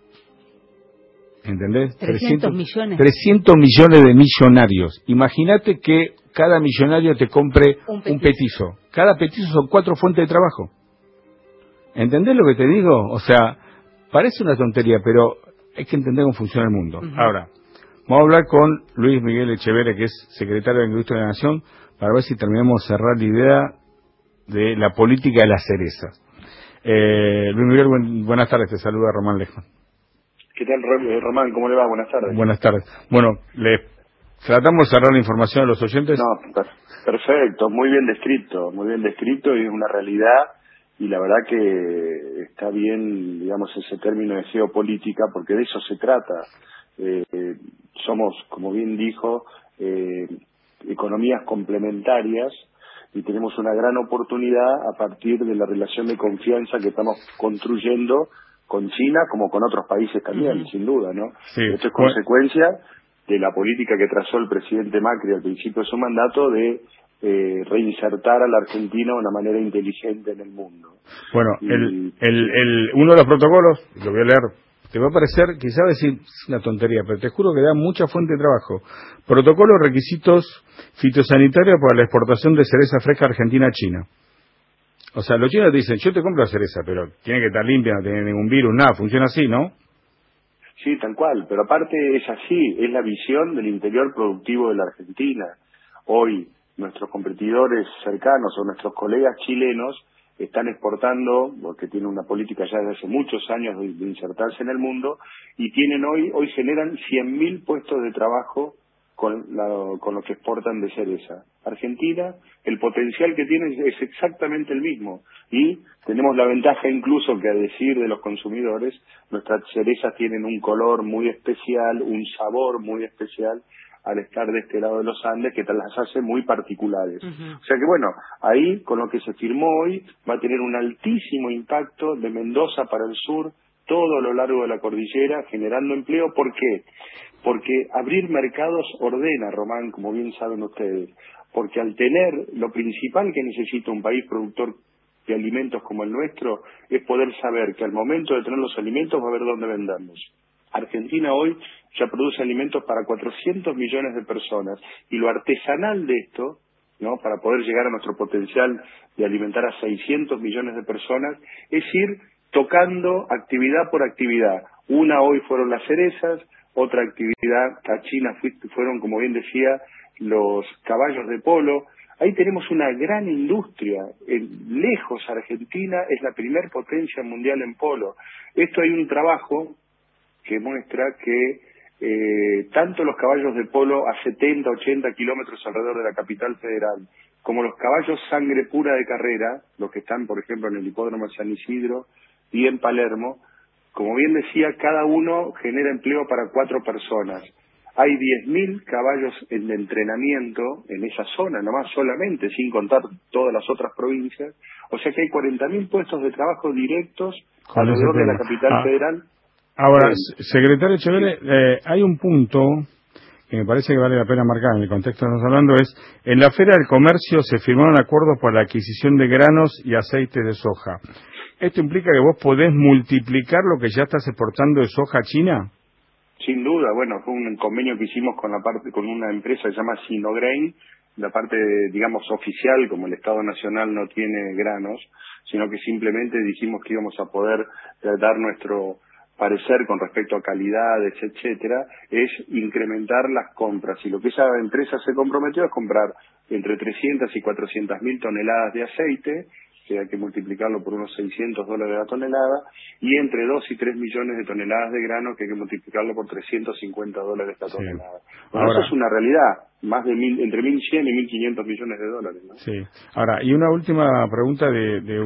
¿Entendés? 300 millones. 300 millones de millonarios. Imagínate que cada millonario te compre un petizo. Cada petizo son 4 fuentes de trabajo. ¿Entendés lo que te digo? O sea, parece una tontería, pero hay que entender cómo funciona el mundo. Ahora, vamos a hablar con Luis Miguel Echeverría, que es secretario de Industria de la Nación, para ver si terminamos de cerrar la idea de la política de las cerezas. Luis Miguel, buenas tardes, te saluda Román Lechman. ¿Qué tal, Román? ¿Cómo le va? Buenas tardes. Buenas tardes. Bueno, le tratamos de cerrar la información a los oyentes. No, perfecto, muy bien descrito y es una realidad, y la verdad que está bien, digamos, ese término de geopolítica, porque de eso se trata. Somos, como bien dijo, economías complementarias, y tenemos una gran oportunidad a partir de la relación de confianza que estamos construyendo con China, como con otros países también, sin duda, ¿no? Sí. Esto es consecuencia de la política que trazó el presidente Macri al principio de su mandato de reinsertar a la Argentina de una manera inteligente en el mundo. Bueno, uno de los protocolos, lo voy a leer, te va a parecer, quizás decir una tontería, pero te juro que da mucha fuente de trabajo. Protocolo requisitos fitosanitarios para la exportación de cereza fresca argentina a China. O sea, los chinos te dicen, yo te compro la cereza, pero tiene que estar limpia, no tiene ningún virus, nada, funciona así, ¿no? Sí, tal cual, pero aparte es así, es la visión del interior productivo de la Argentina. Hoy nuestros competidores cercanos o nuestros colegas chilenos están exportando, porque tienen una política ya desde hace muchos años de insertarse en el mundo, y tienen hoy generan 100.000 puestos de trabajo con lo que exportan de cereza. Argentina, el potencial que tiene es exactamente el mismo, y tenemos la ventaja incluso que, a decir de los consumidores, nuestras cerezas tienen un color muy especial, un sabor muy especial al estar de este lado de los Andes, que las hace muy particulares. O sea que bueno, ahí con lo que se firmó hoy va a tener un altísimo impacto de Mendoza para el sur, todo a lo largo de la cordillera, generando empleo. ¿Por qué? Porque abrir mercados ordena, Román, como bien saben ustedes, porque al tener lo principal que necesita un país productor de alimentos como el nuestro, es poder saber que al momento de tener los alimentos va a haber dónde venderlos. Argentina hoy ya produce alimentos para 400 millones de personas, y lo artesanal de esto, ¿no?, para poder llegar a nuestro potencial de alimentar a 600 millones de personas, es ir tocando actividad por actividad. Una hoy fueron las cerezas, otra actividad a China fueron, como bien decía, los caballos de polo. Ahí tenemos una gran industria. Lejos Argentina es la primer potencia mundial en polo. Esto hay un trabajo que muestra que tanto los caballos de polo a 70, 80 kilómetros alrededor de la capital federal, como los caballos sangre pura de carrera, los que están, por ejemplo, en el hipódromo de San Isidro y en Palermo, como bien decía, cada uno genera empleo para 4 personas. Hay 10.000 caballos en entrenamiento en esa zona, nomás solamente, sin contar todas las otras provincias. O sea que hay 40.000 puestos de trabajo directos alrededor de la capital federal. Ahora, secretario Echeverri, hay un punto que me parece que vale la pena marcar en el contexto que estamos hablando, es, en la Feria del Comercio se firmaron acuerdos para la adquisición de granos y aceites de soja. ¿Esto implica que vos podés multiplicar lo que ya estás exportando de soja a China? Sin duda, bueno, fue un convenio que hicimos con una empresa que se llama Sinograin, la parte, digamos, oficial, como el Estado Nacional no tiene granos, sino que simplemente dijimos que íbamos a poder dar nuestro parecer con respecto a calidades, etcétera, es incrementar las compras. Y lo que esa empresa se comprometió es comprar entre 300 y 400.000 toneladas de aceite, que hay que multiplicarlo por unos $600 la tonelada, y entre 2 y 3 millones de toneladas de grano, que hay que multiplicarlo por $350 la tonelada. Bueno, eso es una realidad, más de entre 1.100 y 1.500 millones de dólares, ¿no? Sí. Ahora, y una última pregunta de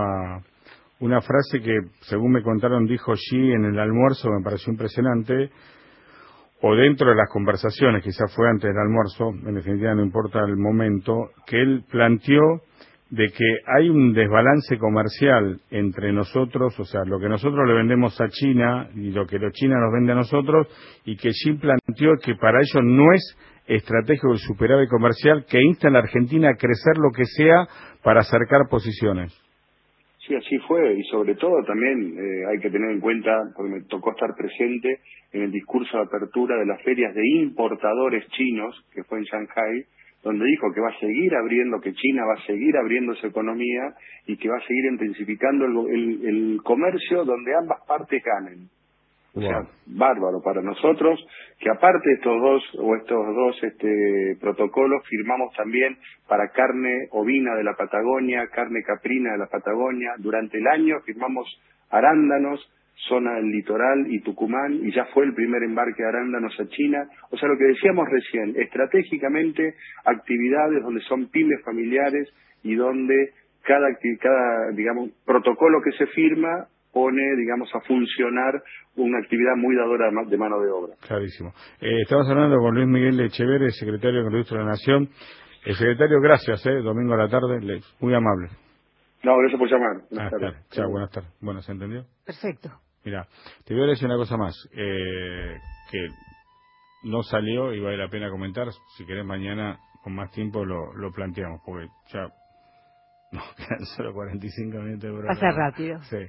una frase que, según me contaron, dijo Xi en el almuerzo, me pareció impresionante, o dentro de las conversaciones, quizás fue antes del almuerzo, en definitiva no importa el momento, que él planteó de que hay un desbalance comercial entre nosotros, o sea, lo que nosotros le vendemos a China y lo que los chinos nos venden a nosotros, y que Xi planteó que para ellos no es estratégico el superávit comercial, que insta a la Argentina a crecer lo que sea para acercar posiciones. Sí, así fue, y sobre todo también hay que tener en cuenta, porque me tocó estar presente en el discurso de apertura de las ferias de importadores chinos, que fue en Shanghái, donde dijo que va a seguir abriendo, que China va a seguir abriendo su economía y que va a seguir intensificando el comercio donde ambas partes ganen. O sea, bárbaro para nosotros, que aparte de estos dos protocolos, firmamos también para carne ovina de la Patagonia, carne caprina de la Patagonia. Durante el año firmamos arándanos zona del litoral y Tucumán, y ya fue el primer embarque de arándanos a China. O sea, lo que decíamos recién, estratégicamente actividades donde son pymes familiares y donde cada digamos, protocolo que se firma pone, digamos, a funcionar una actividad muy dadora de mano de obra. Clarísimo. Estamos hablando con Luis Miguel Echeverri, secretario de Industria de la Nación. Secretario, gracias, domingo a la tarde, muy amable. No, gracias por llamar. Buenas tardes. Chao, buenas tardes. Bueno, ¿se entendió? Perfecto. Mira, te voy a decir una cosa más, que no salió y vale la pena comentar. Si querés mañana con más tiempo lo planteamos, porque ya no quedan solo 45 minutos de programa. Pasa rápido. Sí.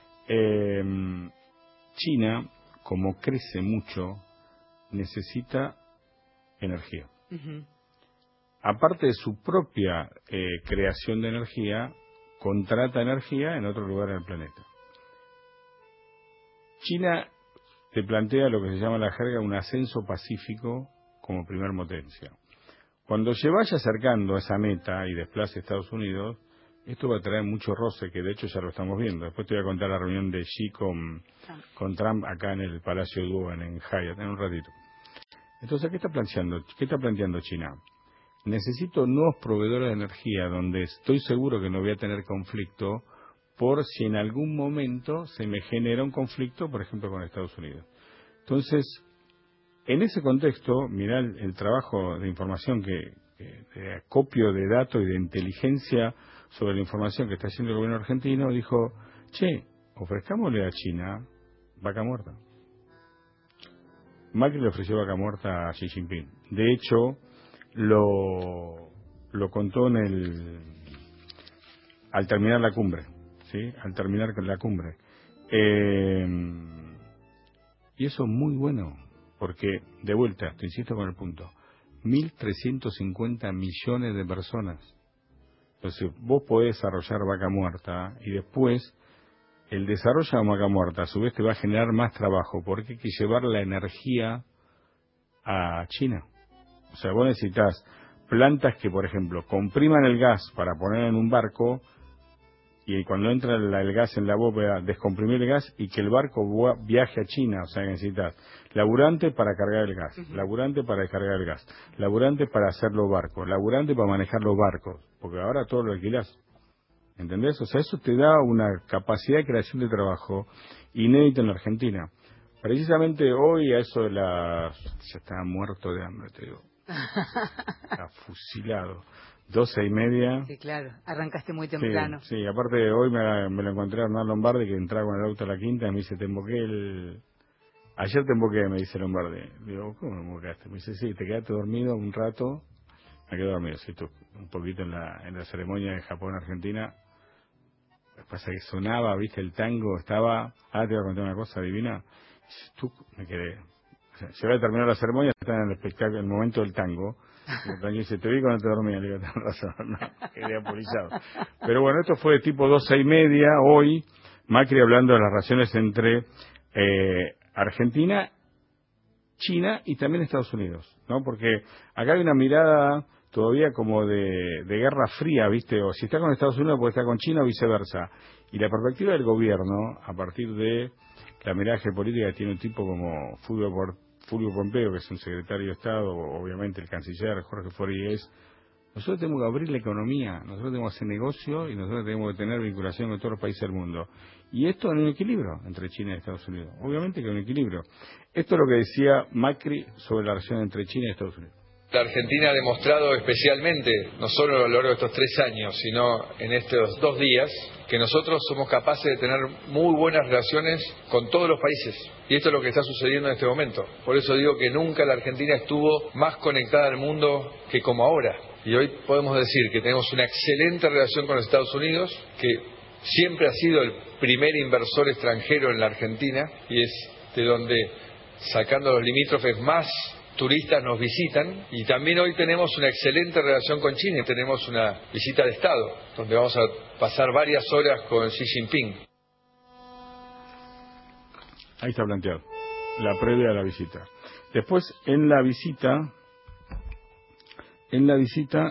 China, como crece mucho, necesita energía. Aparte de su propia creación de energía, contrata energía en otro lugar del planeta. China te plantea lo que se llama en la jerga un ascenso pacífico como primer potencia. Cuando se vaya acercando a esa meta y desplace a Estados Unidos, esto va a traer mucho roce, que de hecho ya lo estamos viendo. Después te voy a contar la reunión de Xi con Trump acá en el Palacio Duan, en Hyatt, en un ratito. Entonces, ¿qué está planteando China? Necesito nuevos proveedores de energía donde estoy seguro que no voy a tener conflicto por si en algún momento se me genera un conflicto, por ejemplo, con Estados Unidos. Entonces, en ese contexto, mirá el trabajo de información de acopio de datos y de inteligencia sobre la información que está haciendo el gobierno argentino, dijo, ofrezcámosle a China vaca muerta. Macri le ofreció vaca muerta a Xi Jinping. De hecho, lo contó al terminar la cumbre, ¿sí? Al terminar con la cumbre. Y eso es muy bueno, porque, de vuelta, te insisto con el punto, 1.350 millones de personas. Entonces, vos podés desarrollar vaca muerta y después el desarrollo de vaca muerta a su vez te va a generar más trabajo, porque hay que llevar la energía a China. O sea, vos necesitas plantas que, por ejemplo, compriman el gas para poner en un barco y cuando entra el gas en la bóveda, descomprimir el gas y que el barco viaje a China. O sea, necesitas laburante para cargar el gas, laburante para descargar el gas, laburante para hacer los barcos, laburante para manejar los barcos, porque ahora todo lo alquilás. ¿Entendés? O sea, eso te da una capacidad de creación de trabajo inédita en la Argentina. Precisamente hoy, a eso de ya estaba muerto de hambre, te digo. Está fusilado. 12:30. Sí, claro. Arrancaste muy temprano. Sí, aparte hoy me lo encontré a Hernán Lombardi, que entraba con el auto a la quinta y me dice, ayer te emboqué, me dice Lombardi. Digo, ¿cómo me embocaste? Me dice, sí, te quedaste dormido un rato. Me quedé dormido, sí, un poquito en la ceremonia de Japón-Argentina. Pasa que sonaba, viste, el tango, estaba... Ahora te voy a contar una cosa divina. Me quedé... O sea, se va a terminar la ceremonia, está en el espectáculo, en el momento del tango. Y me dice, te vi cuando te dormías. Le digo, tenés razón, no, quedé apolillado. Pero bueno, esto fue tipo 12:30, hoy, Macri hablando de las relaciones entre Argentina, China y también Estados Unidos, ¿no? Porque acá hay una mirada todavía como de guerra fría, ¿viste? O si está con Estados Unidos puede estar con China o viceversa. Y la perspectiva del gobierno, a partir de la mirada geopolítica que tiene un tipo como Fulvio Pompeo, que es un secretario de Estado, obviamente el canciller Jorge Foríes, nosotros tenemos que abrir la economía, nosotros tenemos que hacer negocio y nosotros tenemos que tener vinculación con todos los países del mundo. Y esto en un equilibrio entre China y Estados Unidos. Obviamente que en un equilibrio. Esto es lo que decía Macri sobre la relación entre China y Estados Unidos. La Argentina ha demostrado especialmente, no solo a lo largo de estos 3 años, sino en estos 2 días, que nosotros somos capaces de tener muy buenas relaciones con todos los países. Y esto es lo que está sucediendo en este momento. Por eso digo que nunca la Argentina estuvo más conectada al mundo que como ahora. Y hoy podemos decir que tenemos una excelente relación con los Estados Unidos, que siempre ha sido el primer inversor extranjero en la Argentina y es de donde, sacando los limítrofes, más turistas nos visitan. Y también hoy tenemos una excelente relación con China. Tenemos una visita de Estado, donde vamos a pasar varias horas con Xi Jinping. Ahí está planteado, la previa a la visita. Después, en la visita,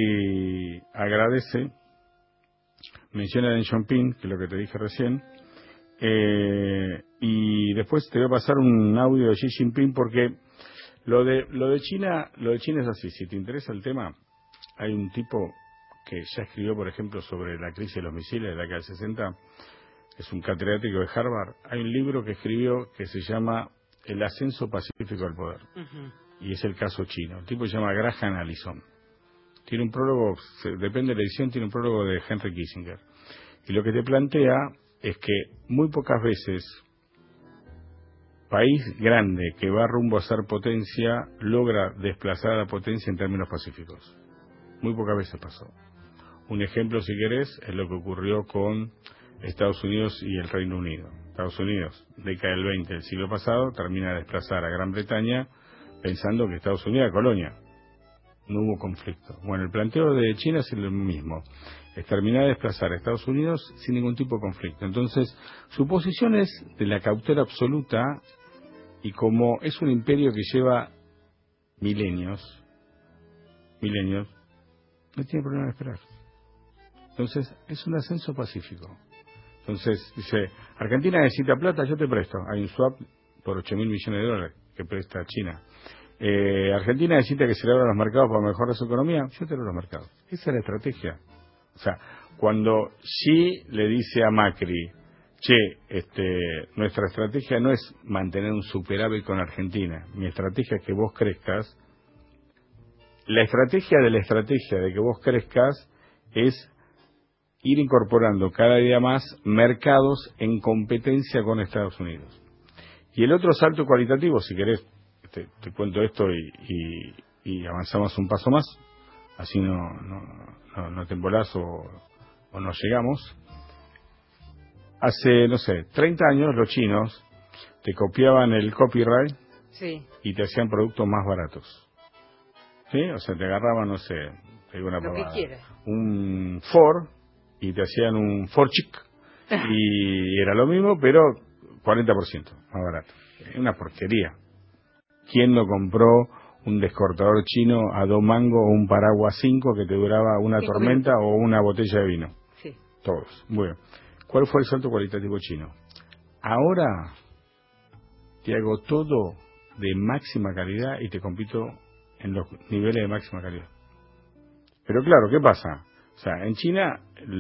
Macri agradece, menciona a Deng Xiaoping, que es lo que te dije recién, Y después te voy a pasar un audio de Xi Jinping, porque lo de China es así. Si te interesa el tema, hay un tipo que ya escribió, por ejemplo, sobre la crisis de los misiles de la década del 60, es un catedrático de Harvard. Hay un libro que escribió que se llama El ascenso pacífico al poder. Y es el caso chino. El tipo se llama Graham Allison. Tiene un prólogo, depende de la edición, tiene un prólogo de Henry Kissinger. Y lo que te plantea es que muy pocas veces país grande que va rumbo a ser potencia logra desplazar a la potencia en términos pacíficos. Muy pocas veces pasó. Un ejemplo, si querés, es lo que ocurrió con Estados Unidos y el Reino Unido. Estados Unidos, década del 20 del siglo pasado, termina de desplazar a Gran Bretaña pensando que Estados Unidos era colonia. No hubo conflicto. Bueno, el planteo de China es lo mismo. Es terminar de desplazar a Estados Unidos sin ningún tipo de conflicto. Entonces, su posición es de la cautela absoluta, y como es un imperio que lleva milenios, no tiene problema de esperar. Entonces, es un ascenso pacífico. Entonces, dice, Argentina necesita plata, yo te presto. Hay un swap por 8.000 millones de dólares que presta China. Argentina necesita que se le abran los mercados para mejorar su economía, yo te abro los mercados. Esa es la estrategia. O sea, cuando Xi le dice a Macri, nuestra estrategia no es mantener un superávit con Argentina, mi estrategia es que vos crezcas. La estrategia de que vos crezcas es ir incorporando cada día más mercados en competencia con Estados Unidos. Y el otro salto cualitativo, si querés, te cuento esto y avanzamos un paso más, así no te embolás o no llegamos. Hace, 30 años los chinos te copiaban el copyright y te hacían productos más baratos. ¿Sí? O sea, te agarraban, te digo una palabra, un Ford y te hacían un Ford Chic y era lo mismo, pero 40% más barato. Es una porquería. ¿Quién no compró un descortador chino a 2 mangos o un paraguas 5 que te duraba una tormenta o una botella de vino? Sí. Todos. Bueno, ¿cuál fue el salto cualitativo chino? Ahora te hago todo de máxima calidad y te compito en los niveles de máxima calidad. Pero claro, ¿qué pasa? O sea, en China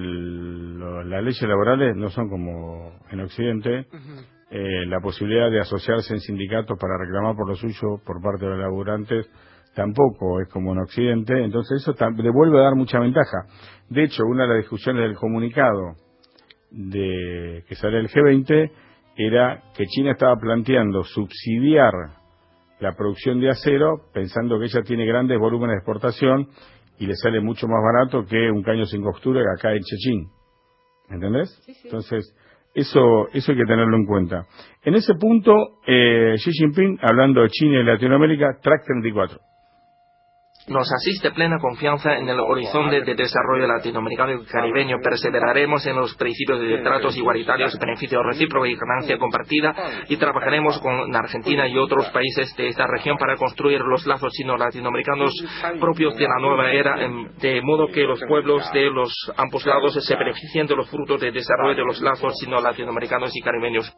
las leyes laborales no son como en Occidente. La posibilidad de asociarse en sindicatos para reclamar por lo suyo por parte de los laburantes tampoco es como en Occidente. Entonces eso le vuelve a dar mucha ventaja. De hecho, una de las discusiones del comunicado que sale del G20 era que China estaba planteando subsidiar la producción de acero pensando que ella tiene grandes volúmenes de exportación y le sale mucho más barato que un caño sin costura que acá en Chechín. ¿Entendés? Sí. Entonces, eso hay que tenerlo en cuenta. En ese punto, Xi Jinping, hablando de China y Latinoamérica, track 34. Nos asiste plena confianza en el horizonte de desarrollo latinoamericano y caribeño. Perseveraremos en los principios de tratos igualitarios, beneficio recíproco y ganancia compartida, y trabajaremos con Argentina y otros países de esta región para construir los lazos sino-latinoamericanos propios de la nueva era, de modo que los pueblos de los ambos lados se beneficien de los frutos de desarrollo de los lazos sino-latinoamericanos y caribeños.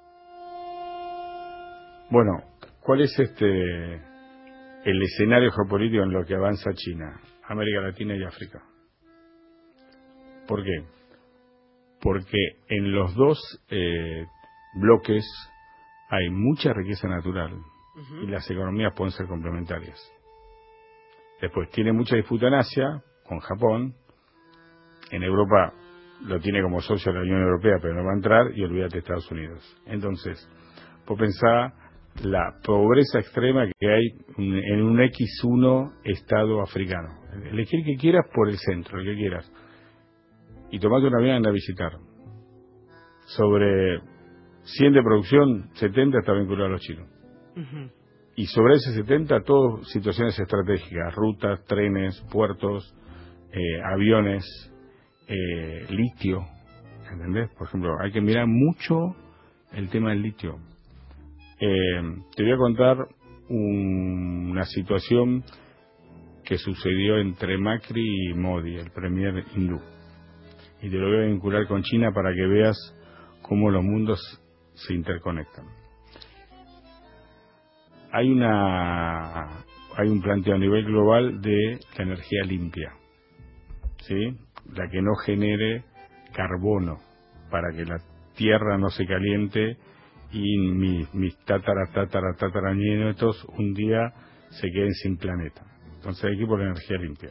Bueno, ¿cuál es el escenario geopolítico en lo que avanza China, América Latina y África? ¿Por qué? Porque en los dos bloques hay mucha riqueza natural y las economías pueden ser complementarias. Después tiene mucha disputa en Asia, con Japón. En Europa lo tiene como socio de la Unión Europea, pero no va a entrar, y olvídate de Estados Unidos. Entonces, vos pensá la pobreza extrema que hay en un X1 estado africano. Elegir que quieras por el centro, el que quieras. Y tomate un avión y anda a visitar. Sobre 100 de producción, 70 está vinculado a los chinos. Y sobre ese 70, todo situaciones estratégicas, rutas, trenes, puertos, aviones, litio. ¿Entendés? Por ejemplo, hay que mirar mucho el tema del litio. Te voy a contar una situación que sucedió entre Macri y Modi, el premier hindú, y te lo voy a vincular con China para que veas cómo los mundos se interconectan. Hay un planteo a nivel global de la energía limpia, ¿sí? La que no genere carbono para que la tierra no se caliente y mis tataranietos un día se queden sin planeta. Entonces hay que ir por la energía limpia.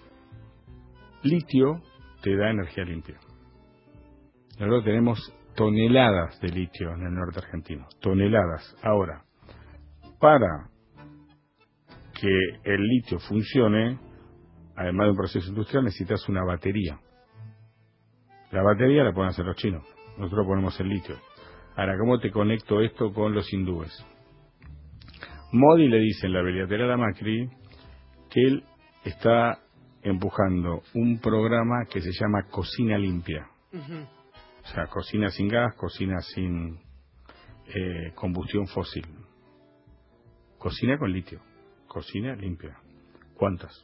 Litio te da energía limpia. Nosotros tenemos toneladas de litio en el norte argentino, toneladas. Ahora, para que el litio funcione, además de un proceso industrial, necesitas una batería. La batería la pueden hacer los chinos, nosotros ponemos el litio. Ahora, ¿cómo te conecto esto con los hindúes? Modi le dice en la bilateral a Macri que él está empujando un programa que se llama Cocina Limpia. O sea, cocina sin gas, cocina sin combustión fósil. Cocina con litio, cocina limpia. ¿Cuántas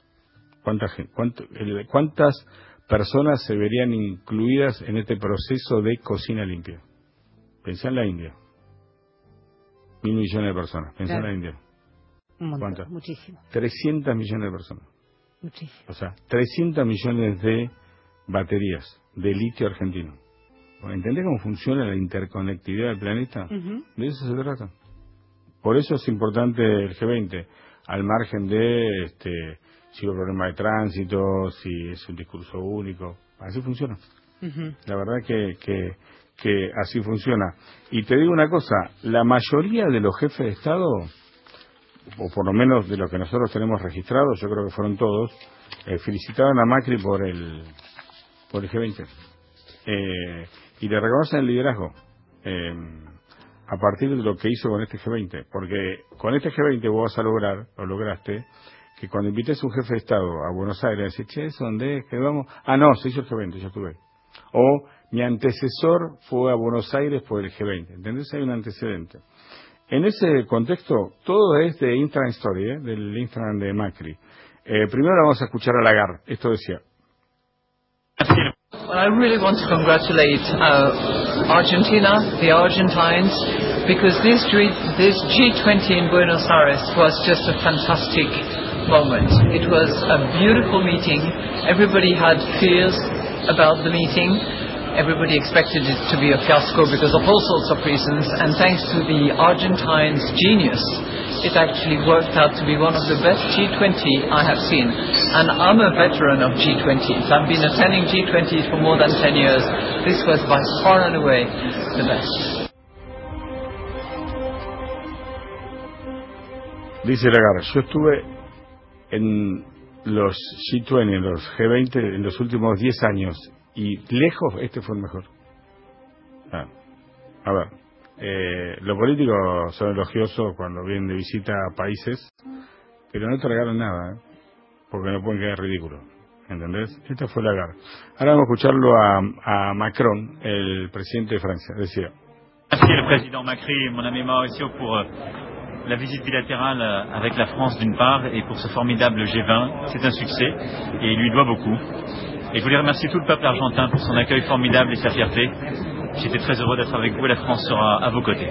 personas se verían incluidas en este proceso de cocina limpia? Pensá en la India. 1.000 millones de personas. Pensá en la India. Un montón, ¿Cuántas? muchísimo. 300 millones de personas. Muchísimo. O sea, 300 millones de baterías de litio argentino. ¿Entendés cómo funciona la interconectividad del planeta? De eso se trata. Por eso es importante el G20, al margen de si hubo problema de tránsito, si es un discurso único. Así funciona. La verdad que así funciona. Y te digo una cosa, la mayoría de los jefes de Estado, o por lo menos de los que nosotros tenemos registrados, yo creo que fueron todos, felicitaban a Macri por el G20. Y le reconocen el liderazgo a partir de lo que hizo con este G20, porque con este G20 vos vas a lograr, o lograste, que cuando invites a un jefe de Estado a Buenos Aires, decís, che, ¿dónde es que vamos? Ah, no, se hizo el G20, ya estuve. O mi antecesor fue a Buenos Aires por el G20, ¿entendés? Hay un antecedente. En ese contexto, todo es de Instagram Story, del Instagram de Macri. Primero vamos a escuchar a Lagarde, esto decía. Well, I really want to congratulate Argentina, the Argentines, because this G20 in Buenos Aires was just a fantastic moment. It was a beautiful meeting. Everybody had fears about the meeting. Everybody expected it to be a fiasco because of all sorts of reasons, and thanks to the Argentines' genius, it actually worked out to be one of the best G20 I have seen. And I'm a veteran of G20s. I've been attending G20s for more than 10 years. This was by far and away the best. Dice Lagarde, yo estuve en los G20, en los G20, en los últimos 10 años, y lejos este fue el mejor. A ver, los políticos son elogiosos cuando vienen de visita a países, pero no te regalan nada, porque no pueden quedar ridículos, ¿entendés? Esta fue Lagarde. Ahora vamos a escucharlo a Macron, el presidente de Francia. Decía: Merci le président Macri, mon ami Mauricio, pour la visite bilatérale avec la France d'une part, et pour ce formidable G20. C'est un succès, et il lui doit beaucoup. Et je voulais remercier tout le peuple argentin pour son accueil formidable et sa fierté. J'étais très heureux d'être avec vous et la France sera à vos côtés.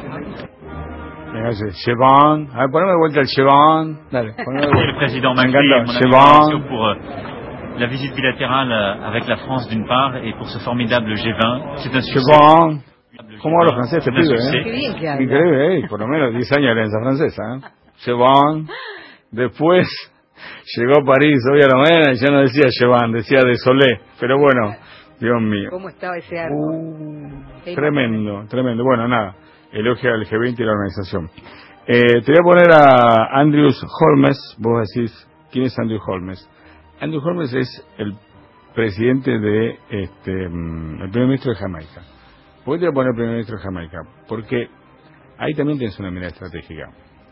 Chevron, a ver, poneme de vuelta el Chevron. Dale, poneme de vuelta. Le président Macri, mon ami Chevron, pour la visite bilatérale avec la France d'une part, et pour ce formidable G20. C'est un succès. Chevron. ¿Cómo habla francés este pibe, Qué bien que habla. Increíble, por lo menos 10 años de herencia francesa, Chevron. Después llegó a París hoy a la mañana y ya no decía Chevron, decía de Solé. Pero bueno, Dios mío. ¿Cómo estaba ese arco? Tremendo, tremendo. Bueno, nada, elogia al G20 y la organización. Te voy a poner a Andrews Holmes. Vos decís, ¿quién es Andrew Holmes? Andrew Holmes es el presidente de el primer ministro de Jamaica. ¿Por qué te voy a poner el primer ministro de Jamaica? Porque ahí también tienes una mirada estratégica.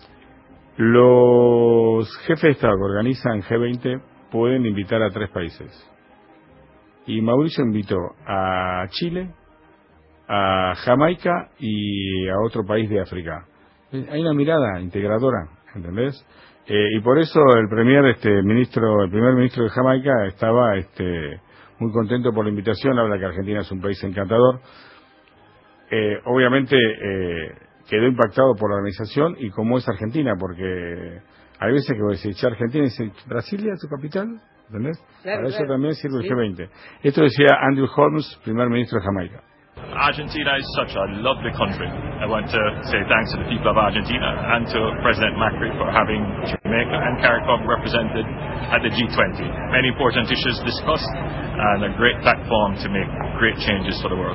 Los jefes de Estado que organizan G20 pueden invitar a 3 países. Y Mauricio invitó a Chile, a Jamaica y a otro país de África. Hay una mirada integradora, ¿entendés? Y por eso el primer ministro de Jamaica estaba muy contento por la invitación. Habla que Argentina es un país encantador. obviamente quedó impactado por la organización y como es Argentina, porque hay veces que vos decís, Argentina dice, Brasilia, tu capital, ¿entendés? Claro, Para eso claro. también sirve el Sí. G20. Esto decía Andrew Holmes, primer ministro de Jamaica. Argentina is such a lovely country. I want to say thanks to the people of Argentina and to President Macri for having Jamaica and CARICOM represented at the G20. Many important issues discussed and a great platform to make great changes for the world.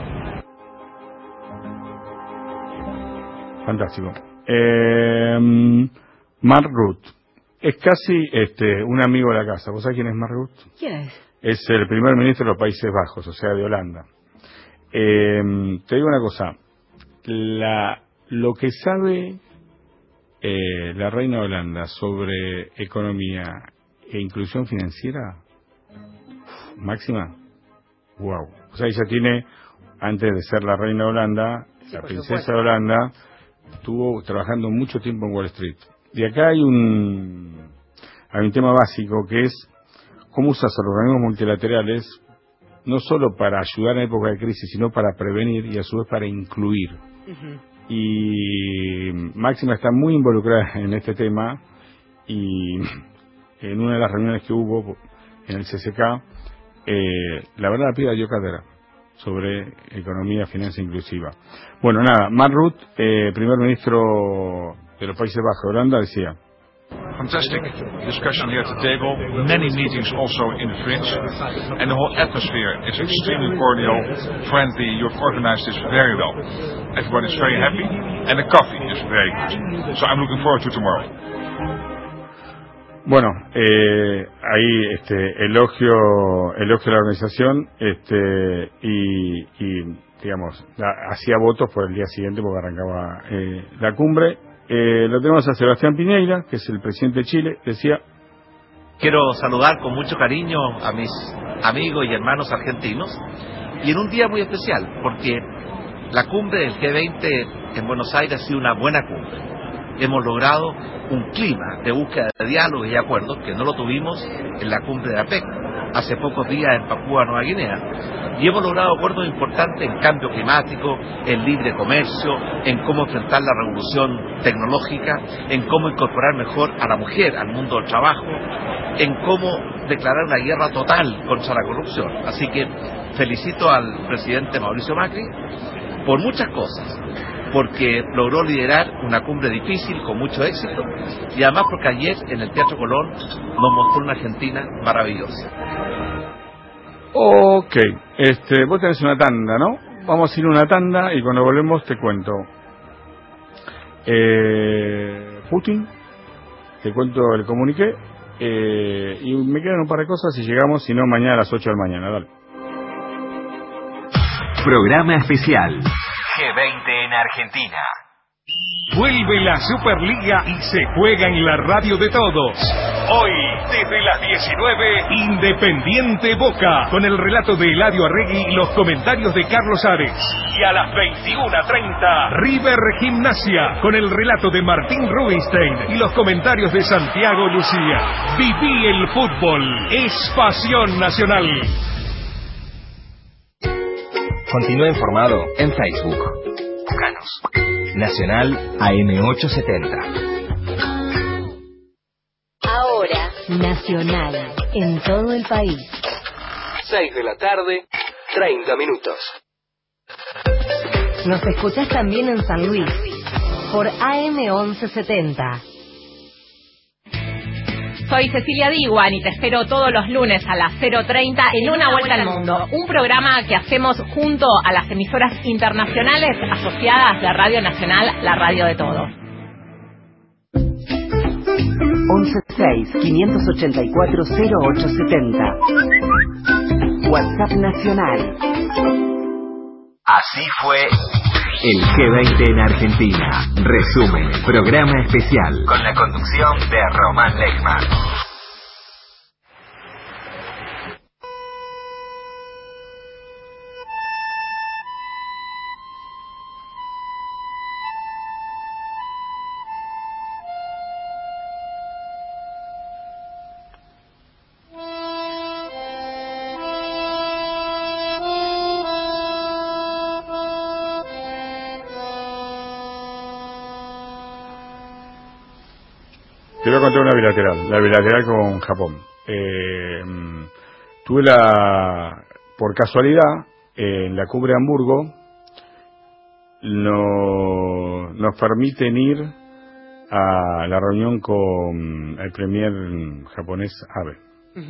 Fantástico. Mark Rutte es casi un amigo de la casa. ¿Vos sabés quién es Mark Rutte? ¿Quién es? Es el primer ministro de los Países Bajos, o sea, de Holanda. Te digo una cosa, lo que sabe la reina de Holanda sobre economía e inclusión financiera, máxima, wow. O sea, ella tiene, antes de ser la reina de Holanda, Sí, la por princesa supuesto. de Holanda, estuvo trabajando mucho tiempo en Wall Street. Y acá hay un tema básico que es cómo usas a los organismos multilaterales no solo para ayudar en época de crisis, sino para prevenir y a su vez para incluir. Ujú. Y Máxima está muy involucrada en este tema y en una de las reuniones que hubo en el CCK, la verdad la piba dio cátedra sobre economía, finanza inclusiva. Bueno, nada, Mark Rutte, primer ministro de los Países Bajos de Holanda, decía: Fantastic discussion here at the table, many meetings also in the fringe, and the whole atmosphere is extremely cordial, friendly. You've organized this very well. Everybody's very happy, and the coffee is very good. So I'm looking forward to tomorrow. Bueno, ahí elogio a la organización y digamos, hacía votos por el día siguiente porque arrancaba la cumbre. Lo tenemos a Sebastián Piñeira, que es el presidente de Chile, decía: quiero saludar con mucho cariño a mis amigos y hermanos argentinos y en un día muy especial porque la cumbre del G20 en Buenos Aires ha sido una buena cumbre. Hemos logrado un clima de búsqueda de diálogo y acuerdos que no lo tuvimos en la cumbre de la PEC hace pocos días en Papúa Nueva Guinea, y hemos logrado acuerdos importantes en cambio climático, en libre comercio, en cómo enfrentar la revolución tecnológica, en cómo incorporar mejor a la mujer al mundo del trabajo, en cómo declarar una guerra total contra la corrupción. Así que felicito al presidente Mauricio Macri por muchas cosas, porque logró liderar una cumbre difícil con mucho éxito y además porque ayer en el Teatro Colón nos mostró una Argentina maravillosa. ok, vos tenés una tanda, ¿no? Vamos a ir a una tanda y cuando volvemos te cuento. Putin, te cuento el comuniqué y me quedan un par de cosas y llegamos, si no, mañana a las 8 de la mañana, dale. Programa especial G20 en Argentina. Vuelve la Superliga y se juega en la radio de todos. Hoy, desde las 19, Independiente Boca, con el relato de Eladio Arregui y los comentarios de Carlos Ares. Y a las 21:30, River Gimnasia, con el relato de Martín Rubinstein y los comentarios de Santiago Lucía. Viví el fútbol, es pasión nacional. Continúa informado en Facebook. Búscanos. Nacional AM870. Ahora, Nacional, en todo el país. 6 de la tarde, 30 minutos. Nos escuchás también en San Luis, por AM1170. Soy Cecilia Diguan y te espero todos los lunes a las 0:30 en Una Vuelta al Mundo, un programa que hacemos junto a las emisoras internacionales asociadas de Radio Nacional, la radio de todos. 116-584-0870. WhatsApp Nacional. Así fue el G20 en Argentina. Resumen, programa especial con la conducción de Román Lechman. contar una bilateral, la bilateral con Japón. Tuve por casualidad, en la cumbre de Hamburgo, nos permiten ir a la reunión con el premier japonés Abe.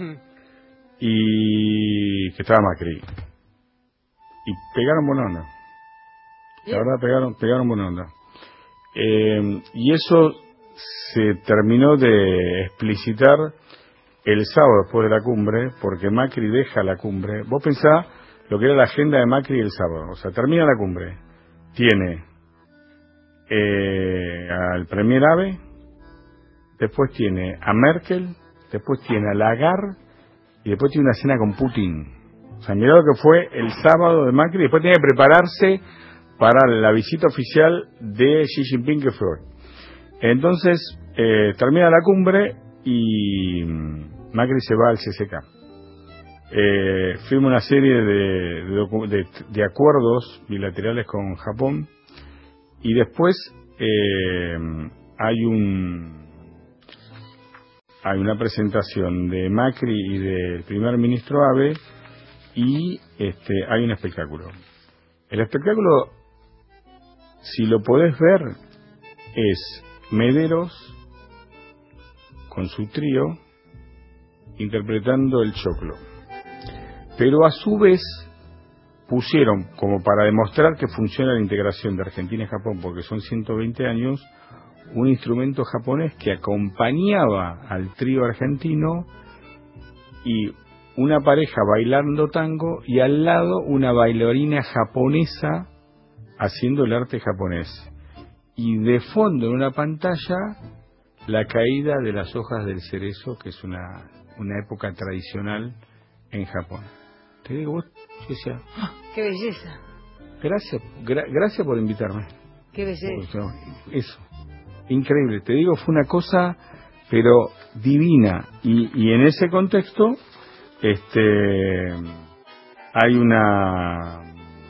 Y que estaba Macri. Y pegaron buena onda. La verdad, pegaron buena onda. Y eso se terminó de explicitar el sábado después de la cumbre, porque Macri deja la cumbre. Vos pensá lo que era la agenda de Macri el sábado. O sea, termina la cumbre. Tiene al premier Abe, después tiene a Merkel, después tiene a Lagarde y después tiene una cena con Putin. O sea, mirá lo que fue el sábado de Macri. Después tiene que prepararse para la visita oficial de Xi Jinping, que fue hoy. Entonces, termina la cumbre y Macri se va al CCK. Firma una serie de acuerdos bilaterales con Japón y después hay una presentación de Macri y del primer ministro Abe y hay un espectáculo. El espectáculo, si lo podés ver, es Mederos con su trío interpretando el choclo. Pero a su vez pusieron, como para demostrar que funciona la integración de Argentina y Japón, porque son 120 años, un instrumento japonés que acompañaba al trío argentino y una pareja bailando tango y al lado una bailarina japonesa haciendo el arte japonés. Y de fondo en una pantalla la caída de las hojas del cerezo, que es una época tradicional en Japón. Te digo, vos, yo decía, ¡qué belleza! Gracias por invitarme. ¡Qué belleza! Eso, increíble. Te digo, fue una cosa, pero divina. Y en ese contexto, hay una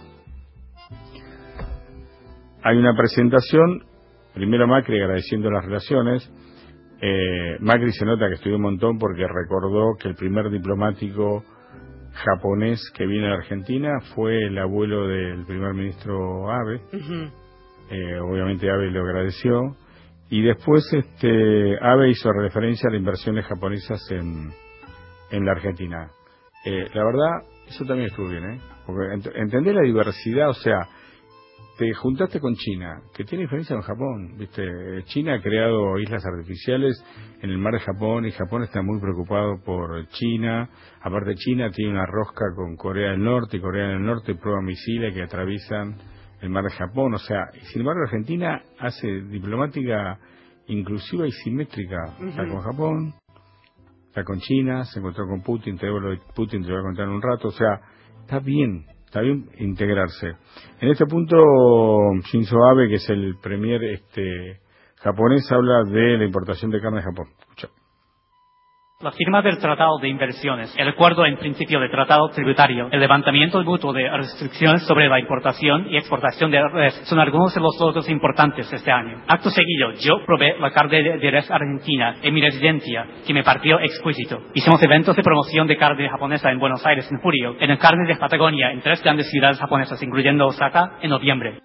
presentación. Primero Macri agradeciendo las relaciones. Macri se nota que estudió un montón porque recordó que el primer diplomático japonés que vino a Argentina fue el abuelo del primer ministro Abe. Obviamente Abe lo agradeció y después Abe hizo referencia a las inversiones japonesas en la Argentina. La verdad, eso también estuvo bien, porque entender la diversidad, o sea, te juntaste con China, que tiene diferencia con Japón, ¿viste? China ha creado islas artificiales en el mar de Japón y Japón está muy preocupado por China. Aparte, China tiene una rosca con Corea del Norte y Corea del Norte prueba misiles que atraviesan el mar de Japón. O sea, sin embargo, Argentina hace diplomática inclusiva y simétrica. Está con Japón, está con China, se encontró con Putin, te voy a contar en un rato. O sea, está bien integrarse. En este punto, Shinzo Abe, que es el premier japonés, habla de la importación de carne de Japón. Escucha. La firma del Tratado de Inversiones, el acuerdo en principio de tratado tributario, el levantamiento mutuo de restricciones sobre la importación y exportación de res son algunos de los logros importantes este año. Acto seguido, yo probé la carne de res argentina en mi residencia, que me pareció exquisito. Hicimos eventos de promoción de carne japonesa en Buenos Aires en julio, en el Carne de Patagonia en 3 grandes ciudades japonesas, incluyendo Osaka, en noviembre.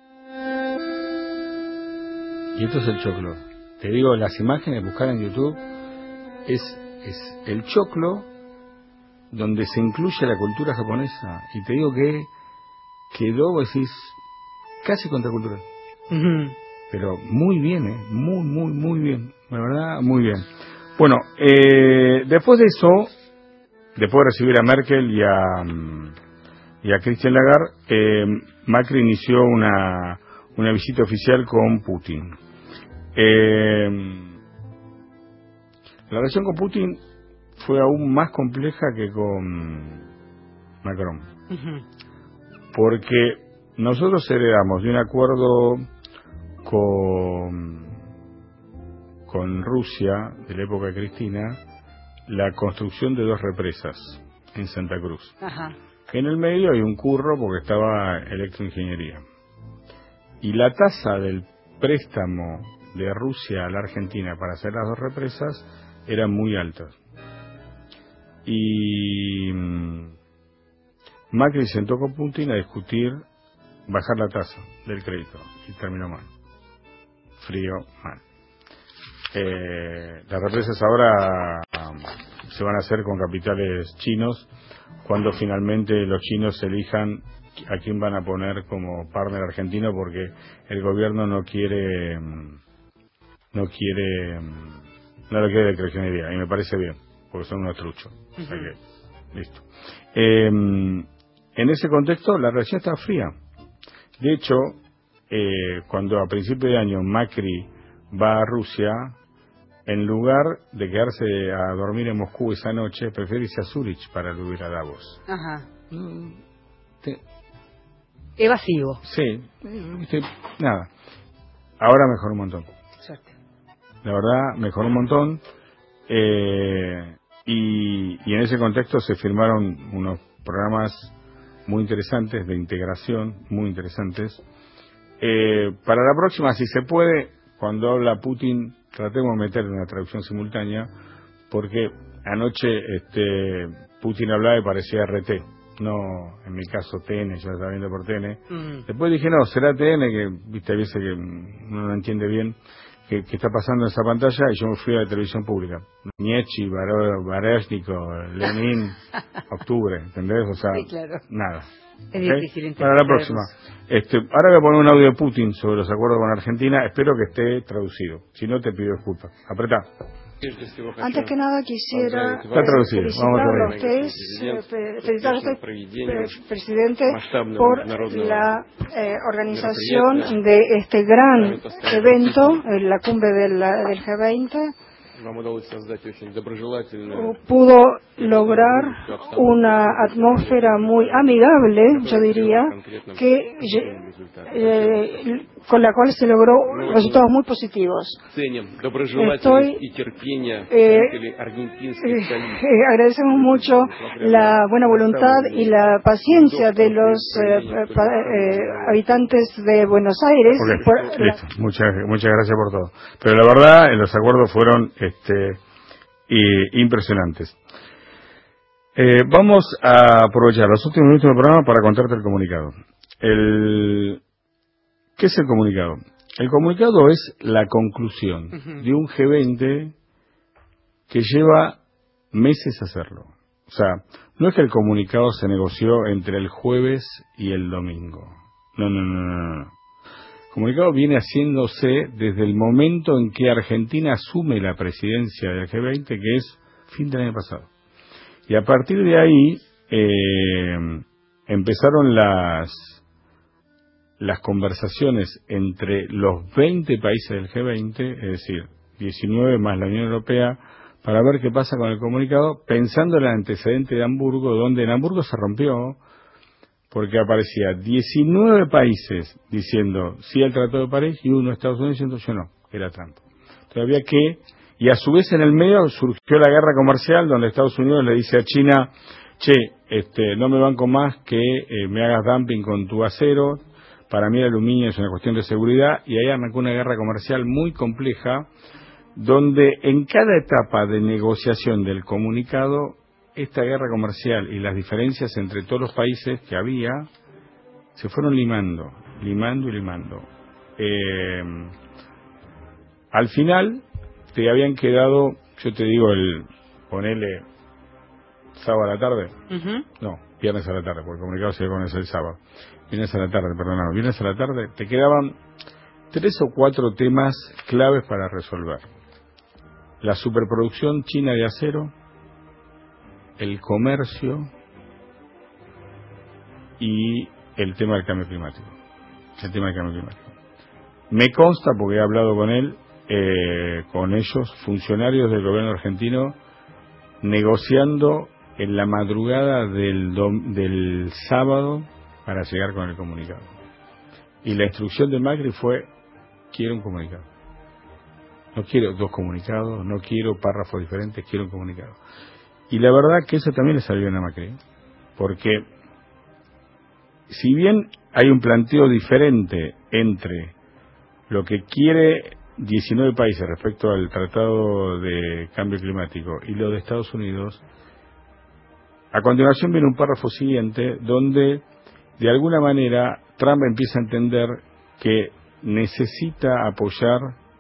Y esto es el choclo. Te digo, las imágenes, buscar en YouTube, es el choclo donde se incluye la cultura japonesa. Y te digo que quedó, decís, casi contracultural. Pero muy bien, muy bien. La verdad, muy bien. Bueno, después de eso, después de recibir a Merkel y a Christine Lagarde, Macri inició una visita oficial con Putin. La relación con Putin fue aún más compleja que con Macron. Porque nosotros heredamos de un acuerdo con Rusia, de la época de Cristina, la construcción de 2 represas en Santa Cruz. En el medio hay un curro porque estaba electroingeniería. Y la tasa del préstamo de Rusia a la Argentina para hacer las 2 represas eran muy altas. Y Macri sentó con Putin a discutir bajar la tasa del crédito y terminó mal. Frío, mal. Las represas ahora se van a hacer con capitales chinos cuando finalmente los chinos elijan a quién van a poner como partner argentino, porque el gobierno no le quiere de creacionería, y me parece bien, porque son unos truchos. O sea que, listo. En ese contexto la relación está fría. De hecho, cuando a principio de año Macri va a Rusia, en lugar de quedarse a dormir en Moscú esa noche, prefiere irse a Zurich para ir a Davos. Ajá. Evasivo. Sí, nada. Ahora mejoró un montón. Suerte. La verdad, mejoró un montón. Y en ese contexto se firmaron unos programas muy interesantes de integración, muy interesantes. Para la próxima, si se puede, cuando habla Putin, tratemos de meter una traducción simultánea, porque anoche Putin hablaba y parecía RT, no, en mi caso TN, yo estaba viendo por TN. Después dije, no, será TN, que viste, a veces que uno no entiende bien qué está pasando en esa pantalla, y yo me fui a la televisión pública. Nietzsche, Baryshnikov, Lenin, octubre, ¿entendés? O sea, sí, claro. Nada. Es difícil para la próxima. Ahora voy a poner un audio de Putin sobre los acuerdos con Argentina. Espero que esté traducido. Si no, te pido disculpas. Apretá. Antes que nada quisiera felicitarlo a ustedes, felicitar a usted, presidente, por la organización de este gran evento, la cumbre del G20. Pudo lograr una atmósfera muy amigable, yo diría, que con la cual se logró resultados muy positivos. Agradecemos mucho la buena voluntad y la paciencia de los habitantes de Buenos Aires. Listo. Muchas gracias por todo. Pero la verdad, los acuerdos fueron impresionantes. Vamos a aprovechar los últimos minutos del programa para contarte el comunicado. ¿Qué es el comunicado? El comunicado es la conclusión de un G20 que lleva meses hacerlo. O sea, no es que el comunicado se negoció entre el jueves y el domingo. No. El comunicado viene haciéndose desde el momento en que Argentina asume la presidencia del G20, que es fin del año pasado. Y a partir de ahí empezaron las conversaciones entre los 20 países del G20, es decir, 19 más la Unión Europea, para ver qué pasa con el comunicado, pensando en el antecedente de Hamburgo, donde en Hamburgo se rompió, porque aparecía 19 países diciendo sí al Tratado de París y uno, Estados Unidos, diciendo yo no, era Trump. Entonces y a su vez en el medio surgió la guerra comercial, donde Estados Unidos le dice a China, no me banco más que me hagas dumping con tu acero, para mí el aluminio es una cuestión de seguridad, y ahí arrancó una guerra comercial muy compleja, donde en cada etapa de negociación del comunicado, esta guerra comercial y las diferencias entre todos los países que había, se fueron limando. Al final, te habían quedado, yo te digo, ponele sábado a la tarde. No, viernes a la tarde, porque el comunicado se conoce el sábado. Viernes a la tarde, te quedaban 3 o 4 temas claves para resolver. La superproducción china de acero, el comercio y el tema del cambio climático. Me consta, porque he hablado con ellos, funcionarios del gobierno argentino, negociando en la madrugada del sábado para llegar con el comunicado. Y la instrucción de Macri fue: quiero un comunicado. No quiero 2 comunicados, no quiero párrafos diferentes, quiero un comunicado. Y la verdad que eso también le salió bien a Macri, porque si bien hay un planteo diferente entre lo que quiere 19 países respecto al Tratado de Cambio Climático y lo de Estados Unidos, a continuación viene un párrafo siguiente donde de alguna manera Trump empieza a entender que necesita apoyar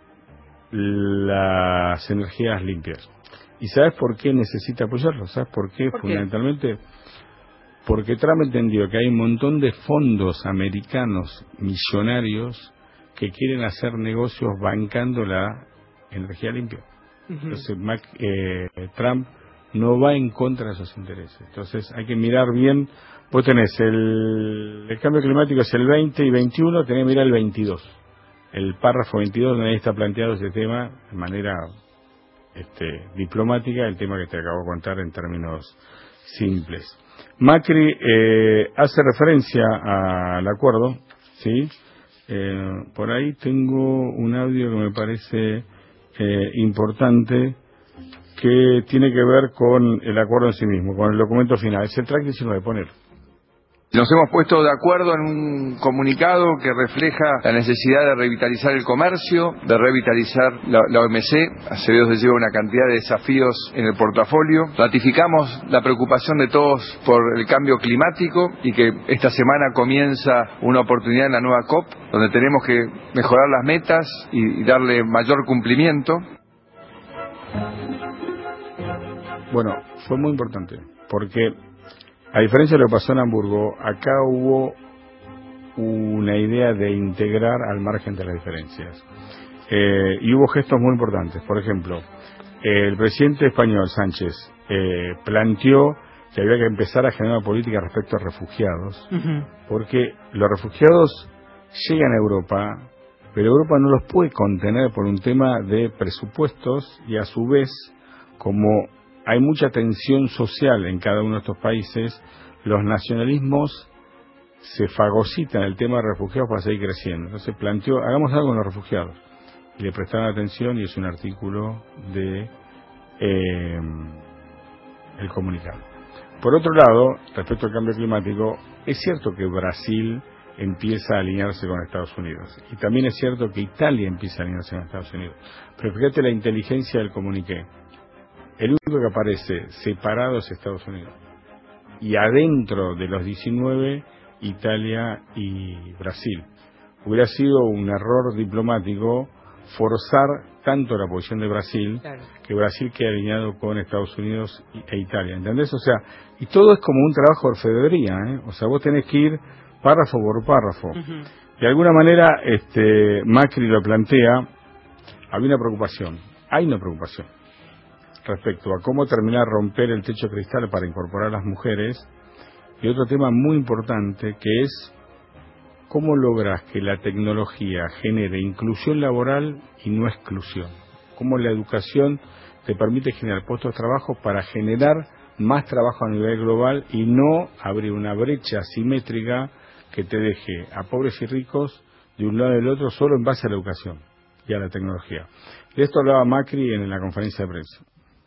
las energías limpias. ¿Y sabes por qué necesita apoyarlo? ¿Sabes por qué? Fundamentalmente porque Trump entendió que hay un montón de fondos americanos millonarios que quieren hacer negocios bancando la energía limpia. Entonces Trump no va en contra de esos intereses. Entonces hay que mirar bien. Vos tenés el cambio climático es el 20 y 21, tenés que mirar el 22. El párrafo 22 donde ahí está planteado ese tema de manera diplomática, el tema que te acabo de contar en términos simples. Macri hace referencia al acuerdo, ¿sí? Por ahí tengo un audio que me parece importante, que tiene que ver con el acuerdo en sí mismo, con el documento final. Es el track 19, ponelo. Nos hemos puesto de acuerdo en un comunicado que refleja la necesidad de revitalizar el comercio, de revitalizar la OMC. Acevedo se lleva una cantidad de desafíos en el portafolio. Ratificamos la preocupación de todos por el cambio climático y que esta semana comienza una oportunidad en la nueva COP, donde tenemos que mejorar las metas y darle mayor cumplimiento. Bueno, fue muy importante, porque a diferencia de lo que pasó en Hamburgo, acá hubo una idea de integrar al margen de las diferencias. Y hubo gestos muy importantes. Por ejemplo, el presidente español, Sánchez, planteó que había que empezar a generar una política respecto a refugiados, porque los refugiados llegan a Europa, pero Europa no los puede contener por un tema de presupuestos y a su vez, como hay mucha tensión social en cada uno de estos países, los nacionalismos se fagocitan el tema de refugiados para seguir creciendo. Entonces planteó, hagamos algo con los refugiados. Y le prestaron atención y es un artículo de el comunicado. Por otro lado, respecto al cambio climático, es cierto que Brasil empieza a alinearse con Estados Unidos. Y también es cierto que Italia empieza a alinearse con Estados Unidos. Pero fíjate la inteligencia del comuniqué. El único que aparece separado es Estados Unidos. Y adentro de los 19, Italia y Brasil. Hubiera sido un error diplomático forzar tanto la posición de Brasil, que Brasil quede alineado con Estados Unidos e Italia. ¿Entendés? O sea, y todo es como un trabajo de orfebrería, ¿eh? O sea, vos tenés que ir párrafo por párrafo. De alguna manera, Macri lo plantea, había una preocupación, hay una preocupación respecto a cómo terminar romper el techo cristal para incorporar a las mujeres, y otro tema muy importante que es cómo logras que la tecnología genere inclusión laboral y no exclusión, cómo la educación te permite generar puestos de trabajo para generar más trabajo a nivel global y no abrir una brecha asimétrica que te deje a pobres y ricos de un lado y del otro solo en base a la educación y a la tecnología. De esto hablaba Macri en la conferencia de prensa.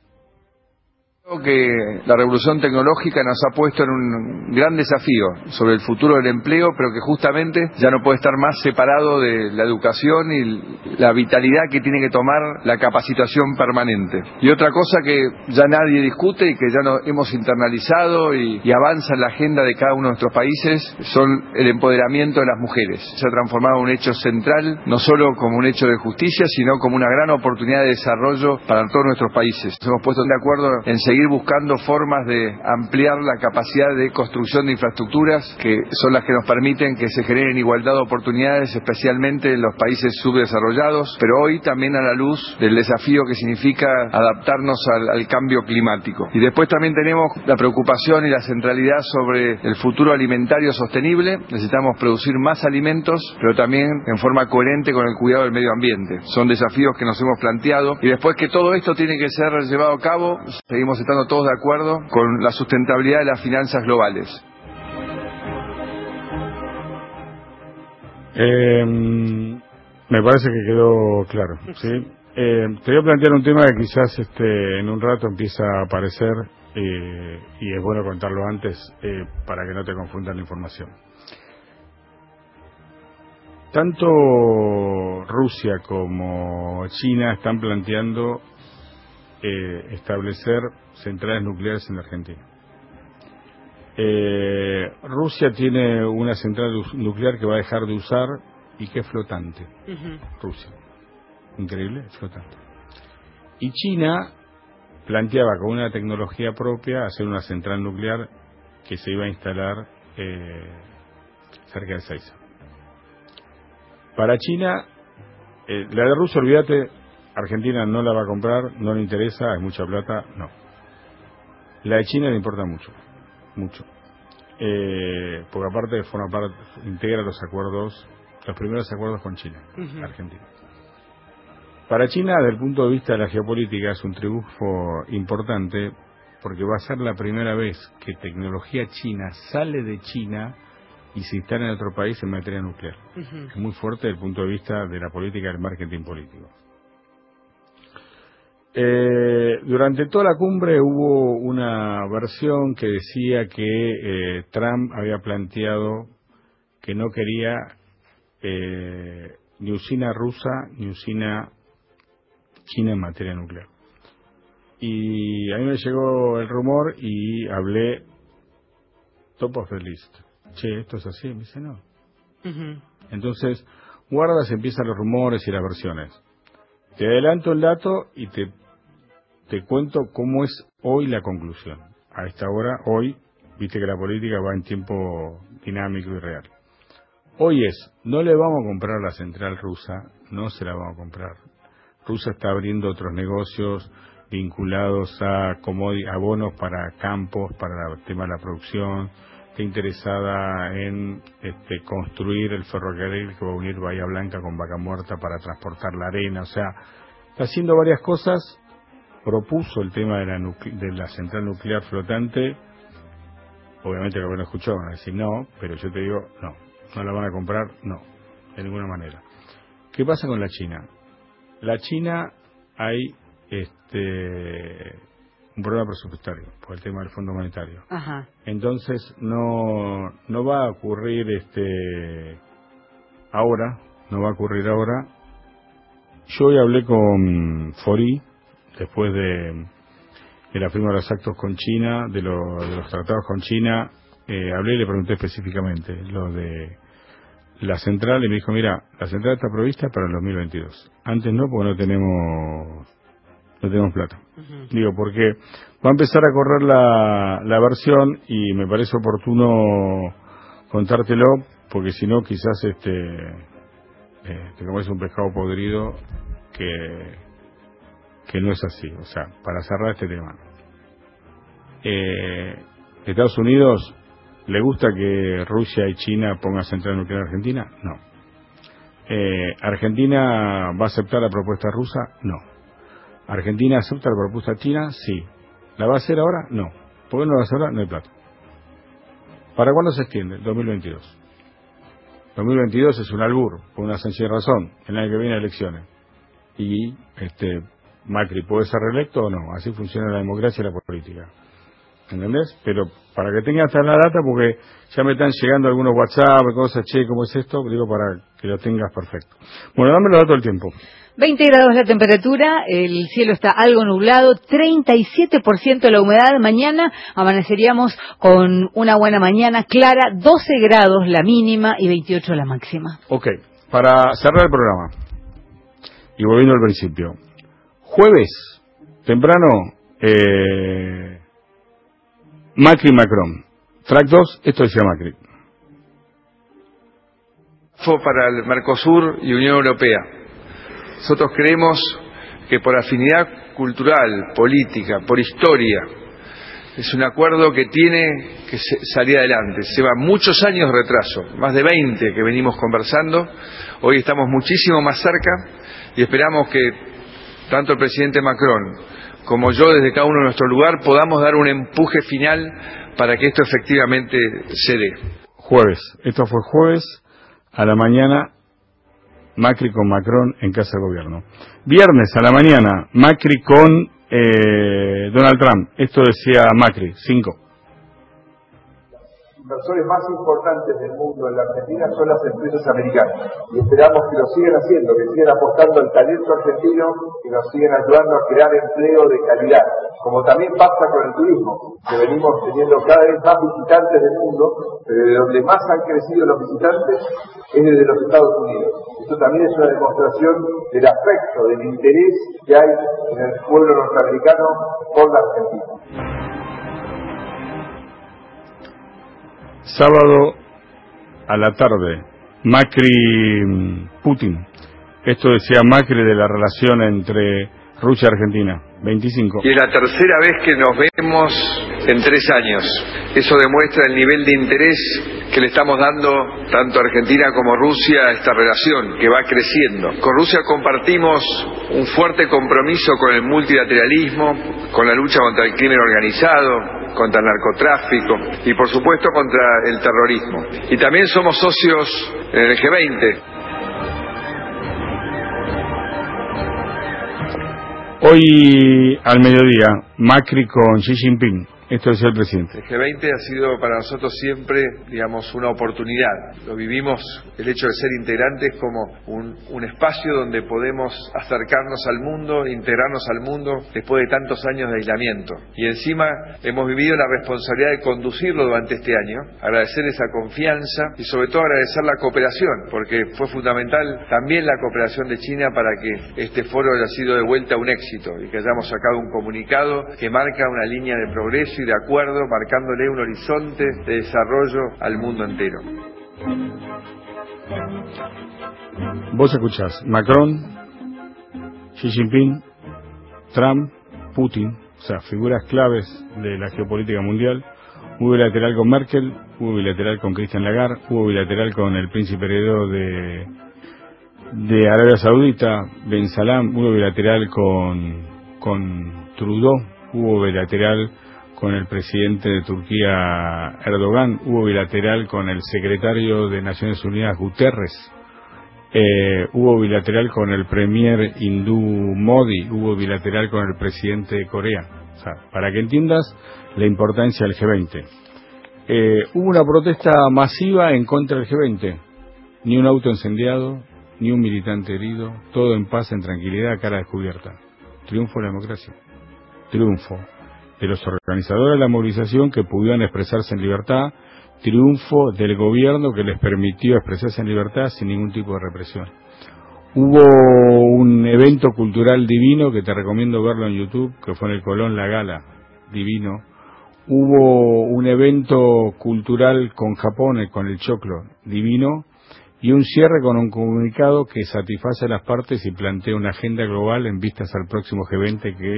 Creo que la revolución tecnológica nos ha puesto en un gran desafío sobre el futuro del empleo, pero que justamente ya no puede estar más separado de la educación y la vitalidad que tiene que tomar la capacitación permanente. Y otra cosa que ya nadie discute y que ya nos hemos internalizado y avanza en la agenda de cada uno de nuestros países son el empoderamiento de las mujeres. Se ha transformado en un hecho central, no solo como un hecho de justicia, sino como una gran oportunidad de desarrollo para todos nuestros países. Nos hemos puesto de acuerdo en seguir buscando formas de ampliar la capacidad de construcción de infraestructuras que son las que nos permiten que se generen igualdad de oportunidades, especialmente en los países subdesarrollados, pero hoy también a la luz del desafío que significa adaptarnos al cambio climático. Y después también tenemos la preocupación y la centralidad sobre el futuro alimentario sostenible. Necesitamos producir más alimentos, pero también en forma coherente con el cuidado del medio ambiente. Son desafíos que nos hemos planteado y después que todo esto tiene que ser llevado a cabo, seguimos estando todos de acuerdo con la sustentabilidad de las finanzas globales. Me parece que quedó claro, ¿sí? Te voy a plantear un tema que quizás en un rato empieza a aparecer y es bueno contarlo antes para que no te confundan la información. tanto Rusia como China están planteando establecer centrales nucleares en la Argentina. Rusia tiene una central nuclear que va a dejar de usar y que es flotante. Rusia. Increíble, es flotante. Y China planteaba con una tecnología propia hacer una central nuclear que se iba a instalar cerca de Seiza. Para China, la de Rusia, olvídate, Argentina no la va a comprar, no le interesa, hay mucha plata, no. La de China le importa mucho, mucho. Porque aparte forma parte, integra los acuerdos, los primeros acuerdos con China, Argentina. Para China, desde el punto de vista de la geopolítica, es un triunfo importante porque va a ser la primera vez que tecnología china sale de China y se instala en otro país en materia nuclear. Es muy fuerte desde el punto de vista de la política del marketing político. Durante toda la cumbre hubo una versión que decía que Trump había planteado que no quería ni usina rusa ni usina china en materia nuclear. Y a mí me llegó el rumor y hablé top of the list. Che, ¿esto es así? Me dice, no. Entonces, guarda, se empiezan los rumores y las versiones. Te adelanto el dato y te cuento cómo es hoy la conclusión. A esta hora, hoy, viste que la política va en tiempo dinámico y real. Hoy es, no le vamos a comprar la central rusa, no se la vamos a comprar. Rusia está abriendo otros negocios vinculados a bonos para campos, para el tema de la producción. Está interesada en construir el ferrocarril que va a unir Bahía Blanca con Vaca Muerta para transportar la arena. O sea, está haciendo varias cosas. Propuso el tema de la central nuclear flotante. Obviamente lo que no escuchó van a decir no, pero yo te digo no la van a comprar, no, de ninguna manera. ¿Qué pasa con la China? La China hay un problema presupuestario por el tema del Fondo Monetario. Entonces no va a ocurrir ahora, no va a ocurrir ahora. Yo hoy hablé con Fori después de la firma de los actos con China, de los tratados con China. Hablé y le pregunté específicamente lo de la central y me dijo, mira, la central está prevista para el 2022. Antes no, porque no tenemos plata. Digo, porque va a empezar a correr la versión y me parece oportuno contártelo, porque si no quizás te comes un pescado podrido que no es así. O sea, para cerrar este tema, Estados Unidos, ¿le gusta que Rusia y China pongan central nuclear en Argentina? No. ¿Argentina va a aceptar la propuesta rusa? No. ¿Argentina acepta la propuesta china? Sí. ¿La va a hacer ahora? No. ¿Por qué no la va a hacer ahora? No hay plata. ¿Para cuándo se extiende? 2022. 2022 es un albur, por una sencilla razón. El año que viene elecciones. Y Macri puede ser reelecto o no. Así funciona la democracia y la política. ¿Entendés? Pero para que tengas hasta la data, porque ya me están llegando algunos WhatsApp, cosas, che, ¿cómo es esto? Digo, para que lo tengas perfecto. Bueno, dame los datos del tiempo. 20 grados la temperatura, el cielo está algo nublado, 37% la humedad. Mañana amaneceríamos con una buena mañana clara, 12 grados la mínima y 28 la máxima. Ok, para cerrar el programa, y volviendo al principio, jueves, temprano, Macri y Macron. Track 2, esto decía Macri. Fue para el Mercosur y Unión Europea. Nosotros creemos que por afinidad cultural, política, por historia, es un acuerdo que tiene que salir adelante. Lleva muchos años de retraso, más de 20 que venimos conversando. Hoy estamos muchísimo más cerca y esperamos que tanto el presidente Macron como yo, desde cada uno de nuestro lugar, podamos dar un empuje final para que esto efectivamente se dé. Jueves, esto fue jueves a la mañana, Macri con Macron en Casa de Gobierno. Viernes a la mañana, Macri con Donald Trump. Esto decía Macri, 5. inversores más importantes del mundo en la Argentina son las empresas americanas. Y esperamos que lo sigan haciendo, que sigan apostando al talento argentino, que nos sigan ayudando a crear empleo de calidad. Como también pasa con el turismo, que venimos teniendo cada vez más visitantes del mundo, pero de donde más han crecido los visitantes es desde los Estados Unidos. Esto también es una demostración del afecto, del interés que hay en el pueblo norteamericano por la Argentina. Sábado a la tarde, Macri-Putin. Esto decía Macri de la relación entre Rusia y Argentina. 25. Y es la tercera vez que nos vemos en 3 años. Eso demuestra el nivel de interés que le estamos dando tanto a Argentina como a Rusia a esta relación, que va creciendo. Con Rusia compartimos un fuerte compromiso con el multilateralismo, con la lucha contra el crimen organizado, contra el narcotráfico y por supuesto contra el terrorismo. Y también somos socios en el G20. Hoy al mediodía, Macri con Xi Jinping. Esto decía el presidente. El G20 ha sido para nosotros siempre, digamos, una oportunidad. Lo vivimos, el hecho de ser integrantes, como un espacio donde podemos acercarnos al mundo, integrarnos al mundo después de tantos años de aislamiento. Y encima hemos vivido la responsabilidad de conducirlo durante este año, agradecer esa confianza y sobre todo agradecer la cooperación, porque fue fundamental también la cooperación de China para que este foro haya sido de vuelta un éxito y que hayamos sacado un comunicado que marca una línea de progreso y de acuerdo, marcándole un horizonte de desarrollo al mundo entero. Vos escuchás Macron, Xi Jinping, Trump, Putin, o sea, figuras claves de la geopolítica mundial. Hubo bilateral con Merkel, hubo bilateral con Christian Lagarde, hubo bilateral con el príncipe heredero de Arabia Saudita, Ben Salman, hubo bilateral con Trudeau, hubo bilateral con el presidente de Turquía, Erdogan, hubo bilateral con el secretario de Naciones Unidas, Guterres, hubo bilateral con el premier hindú Modi, hubo bilateral con el presidente de Corea. O sea, para que entiendas la importancia del G20. Hubo una protesta masiva en contra del G20. Ni un auto incendiado, ni un militante herido, todo en paz, en tranquilidad, cara descubierta. Triunfo de la democracia. Triunfo de los organizadores de la movilización que pudieron expresarse en libertad, triunfo del gobierno que les permitió expresarse en libertad sin ningún tipo de represión. Hubo un evento cultural divino que te recomiendo verlo en YouTube, que fue en el Colón La Gala, divino. Hubo un evento cultural con Japón, con el Choclo, divino, y un cierre con un comunicado que satisface a las partes y plantea una agenda global en vistas al próximo G20 que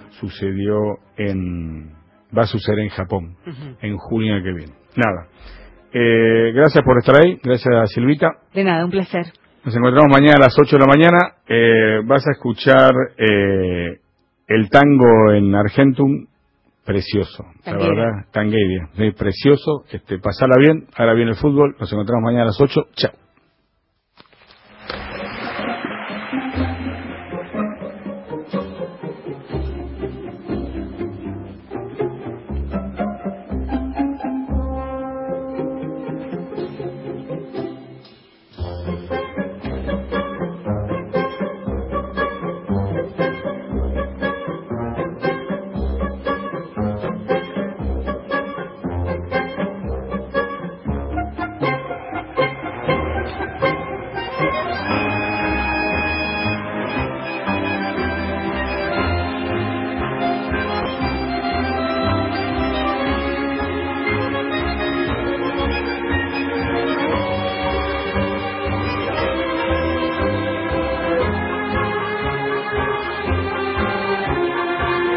va a suceder en Japón, en junio que viene. Nada. Gracias por estar ahí, gracias Silvita. De nada, un placer. Nos encontramos mañana a las 8 de la mañana. Vas a escuchar el tango en Argentum, precioso, la verdad, tanguedia, precioso. Pasala bien, ahora viene el fútbol. Nos encontramos mañana a las 8. Chao.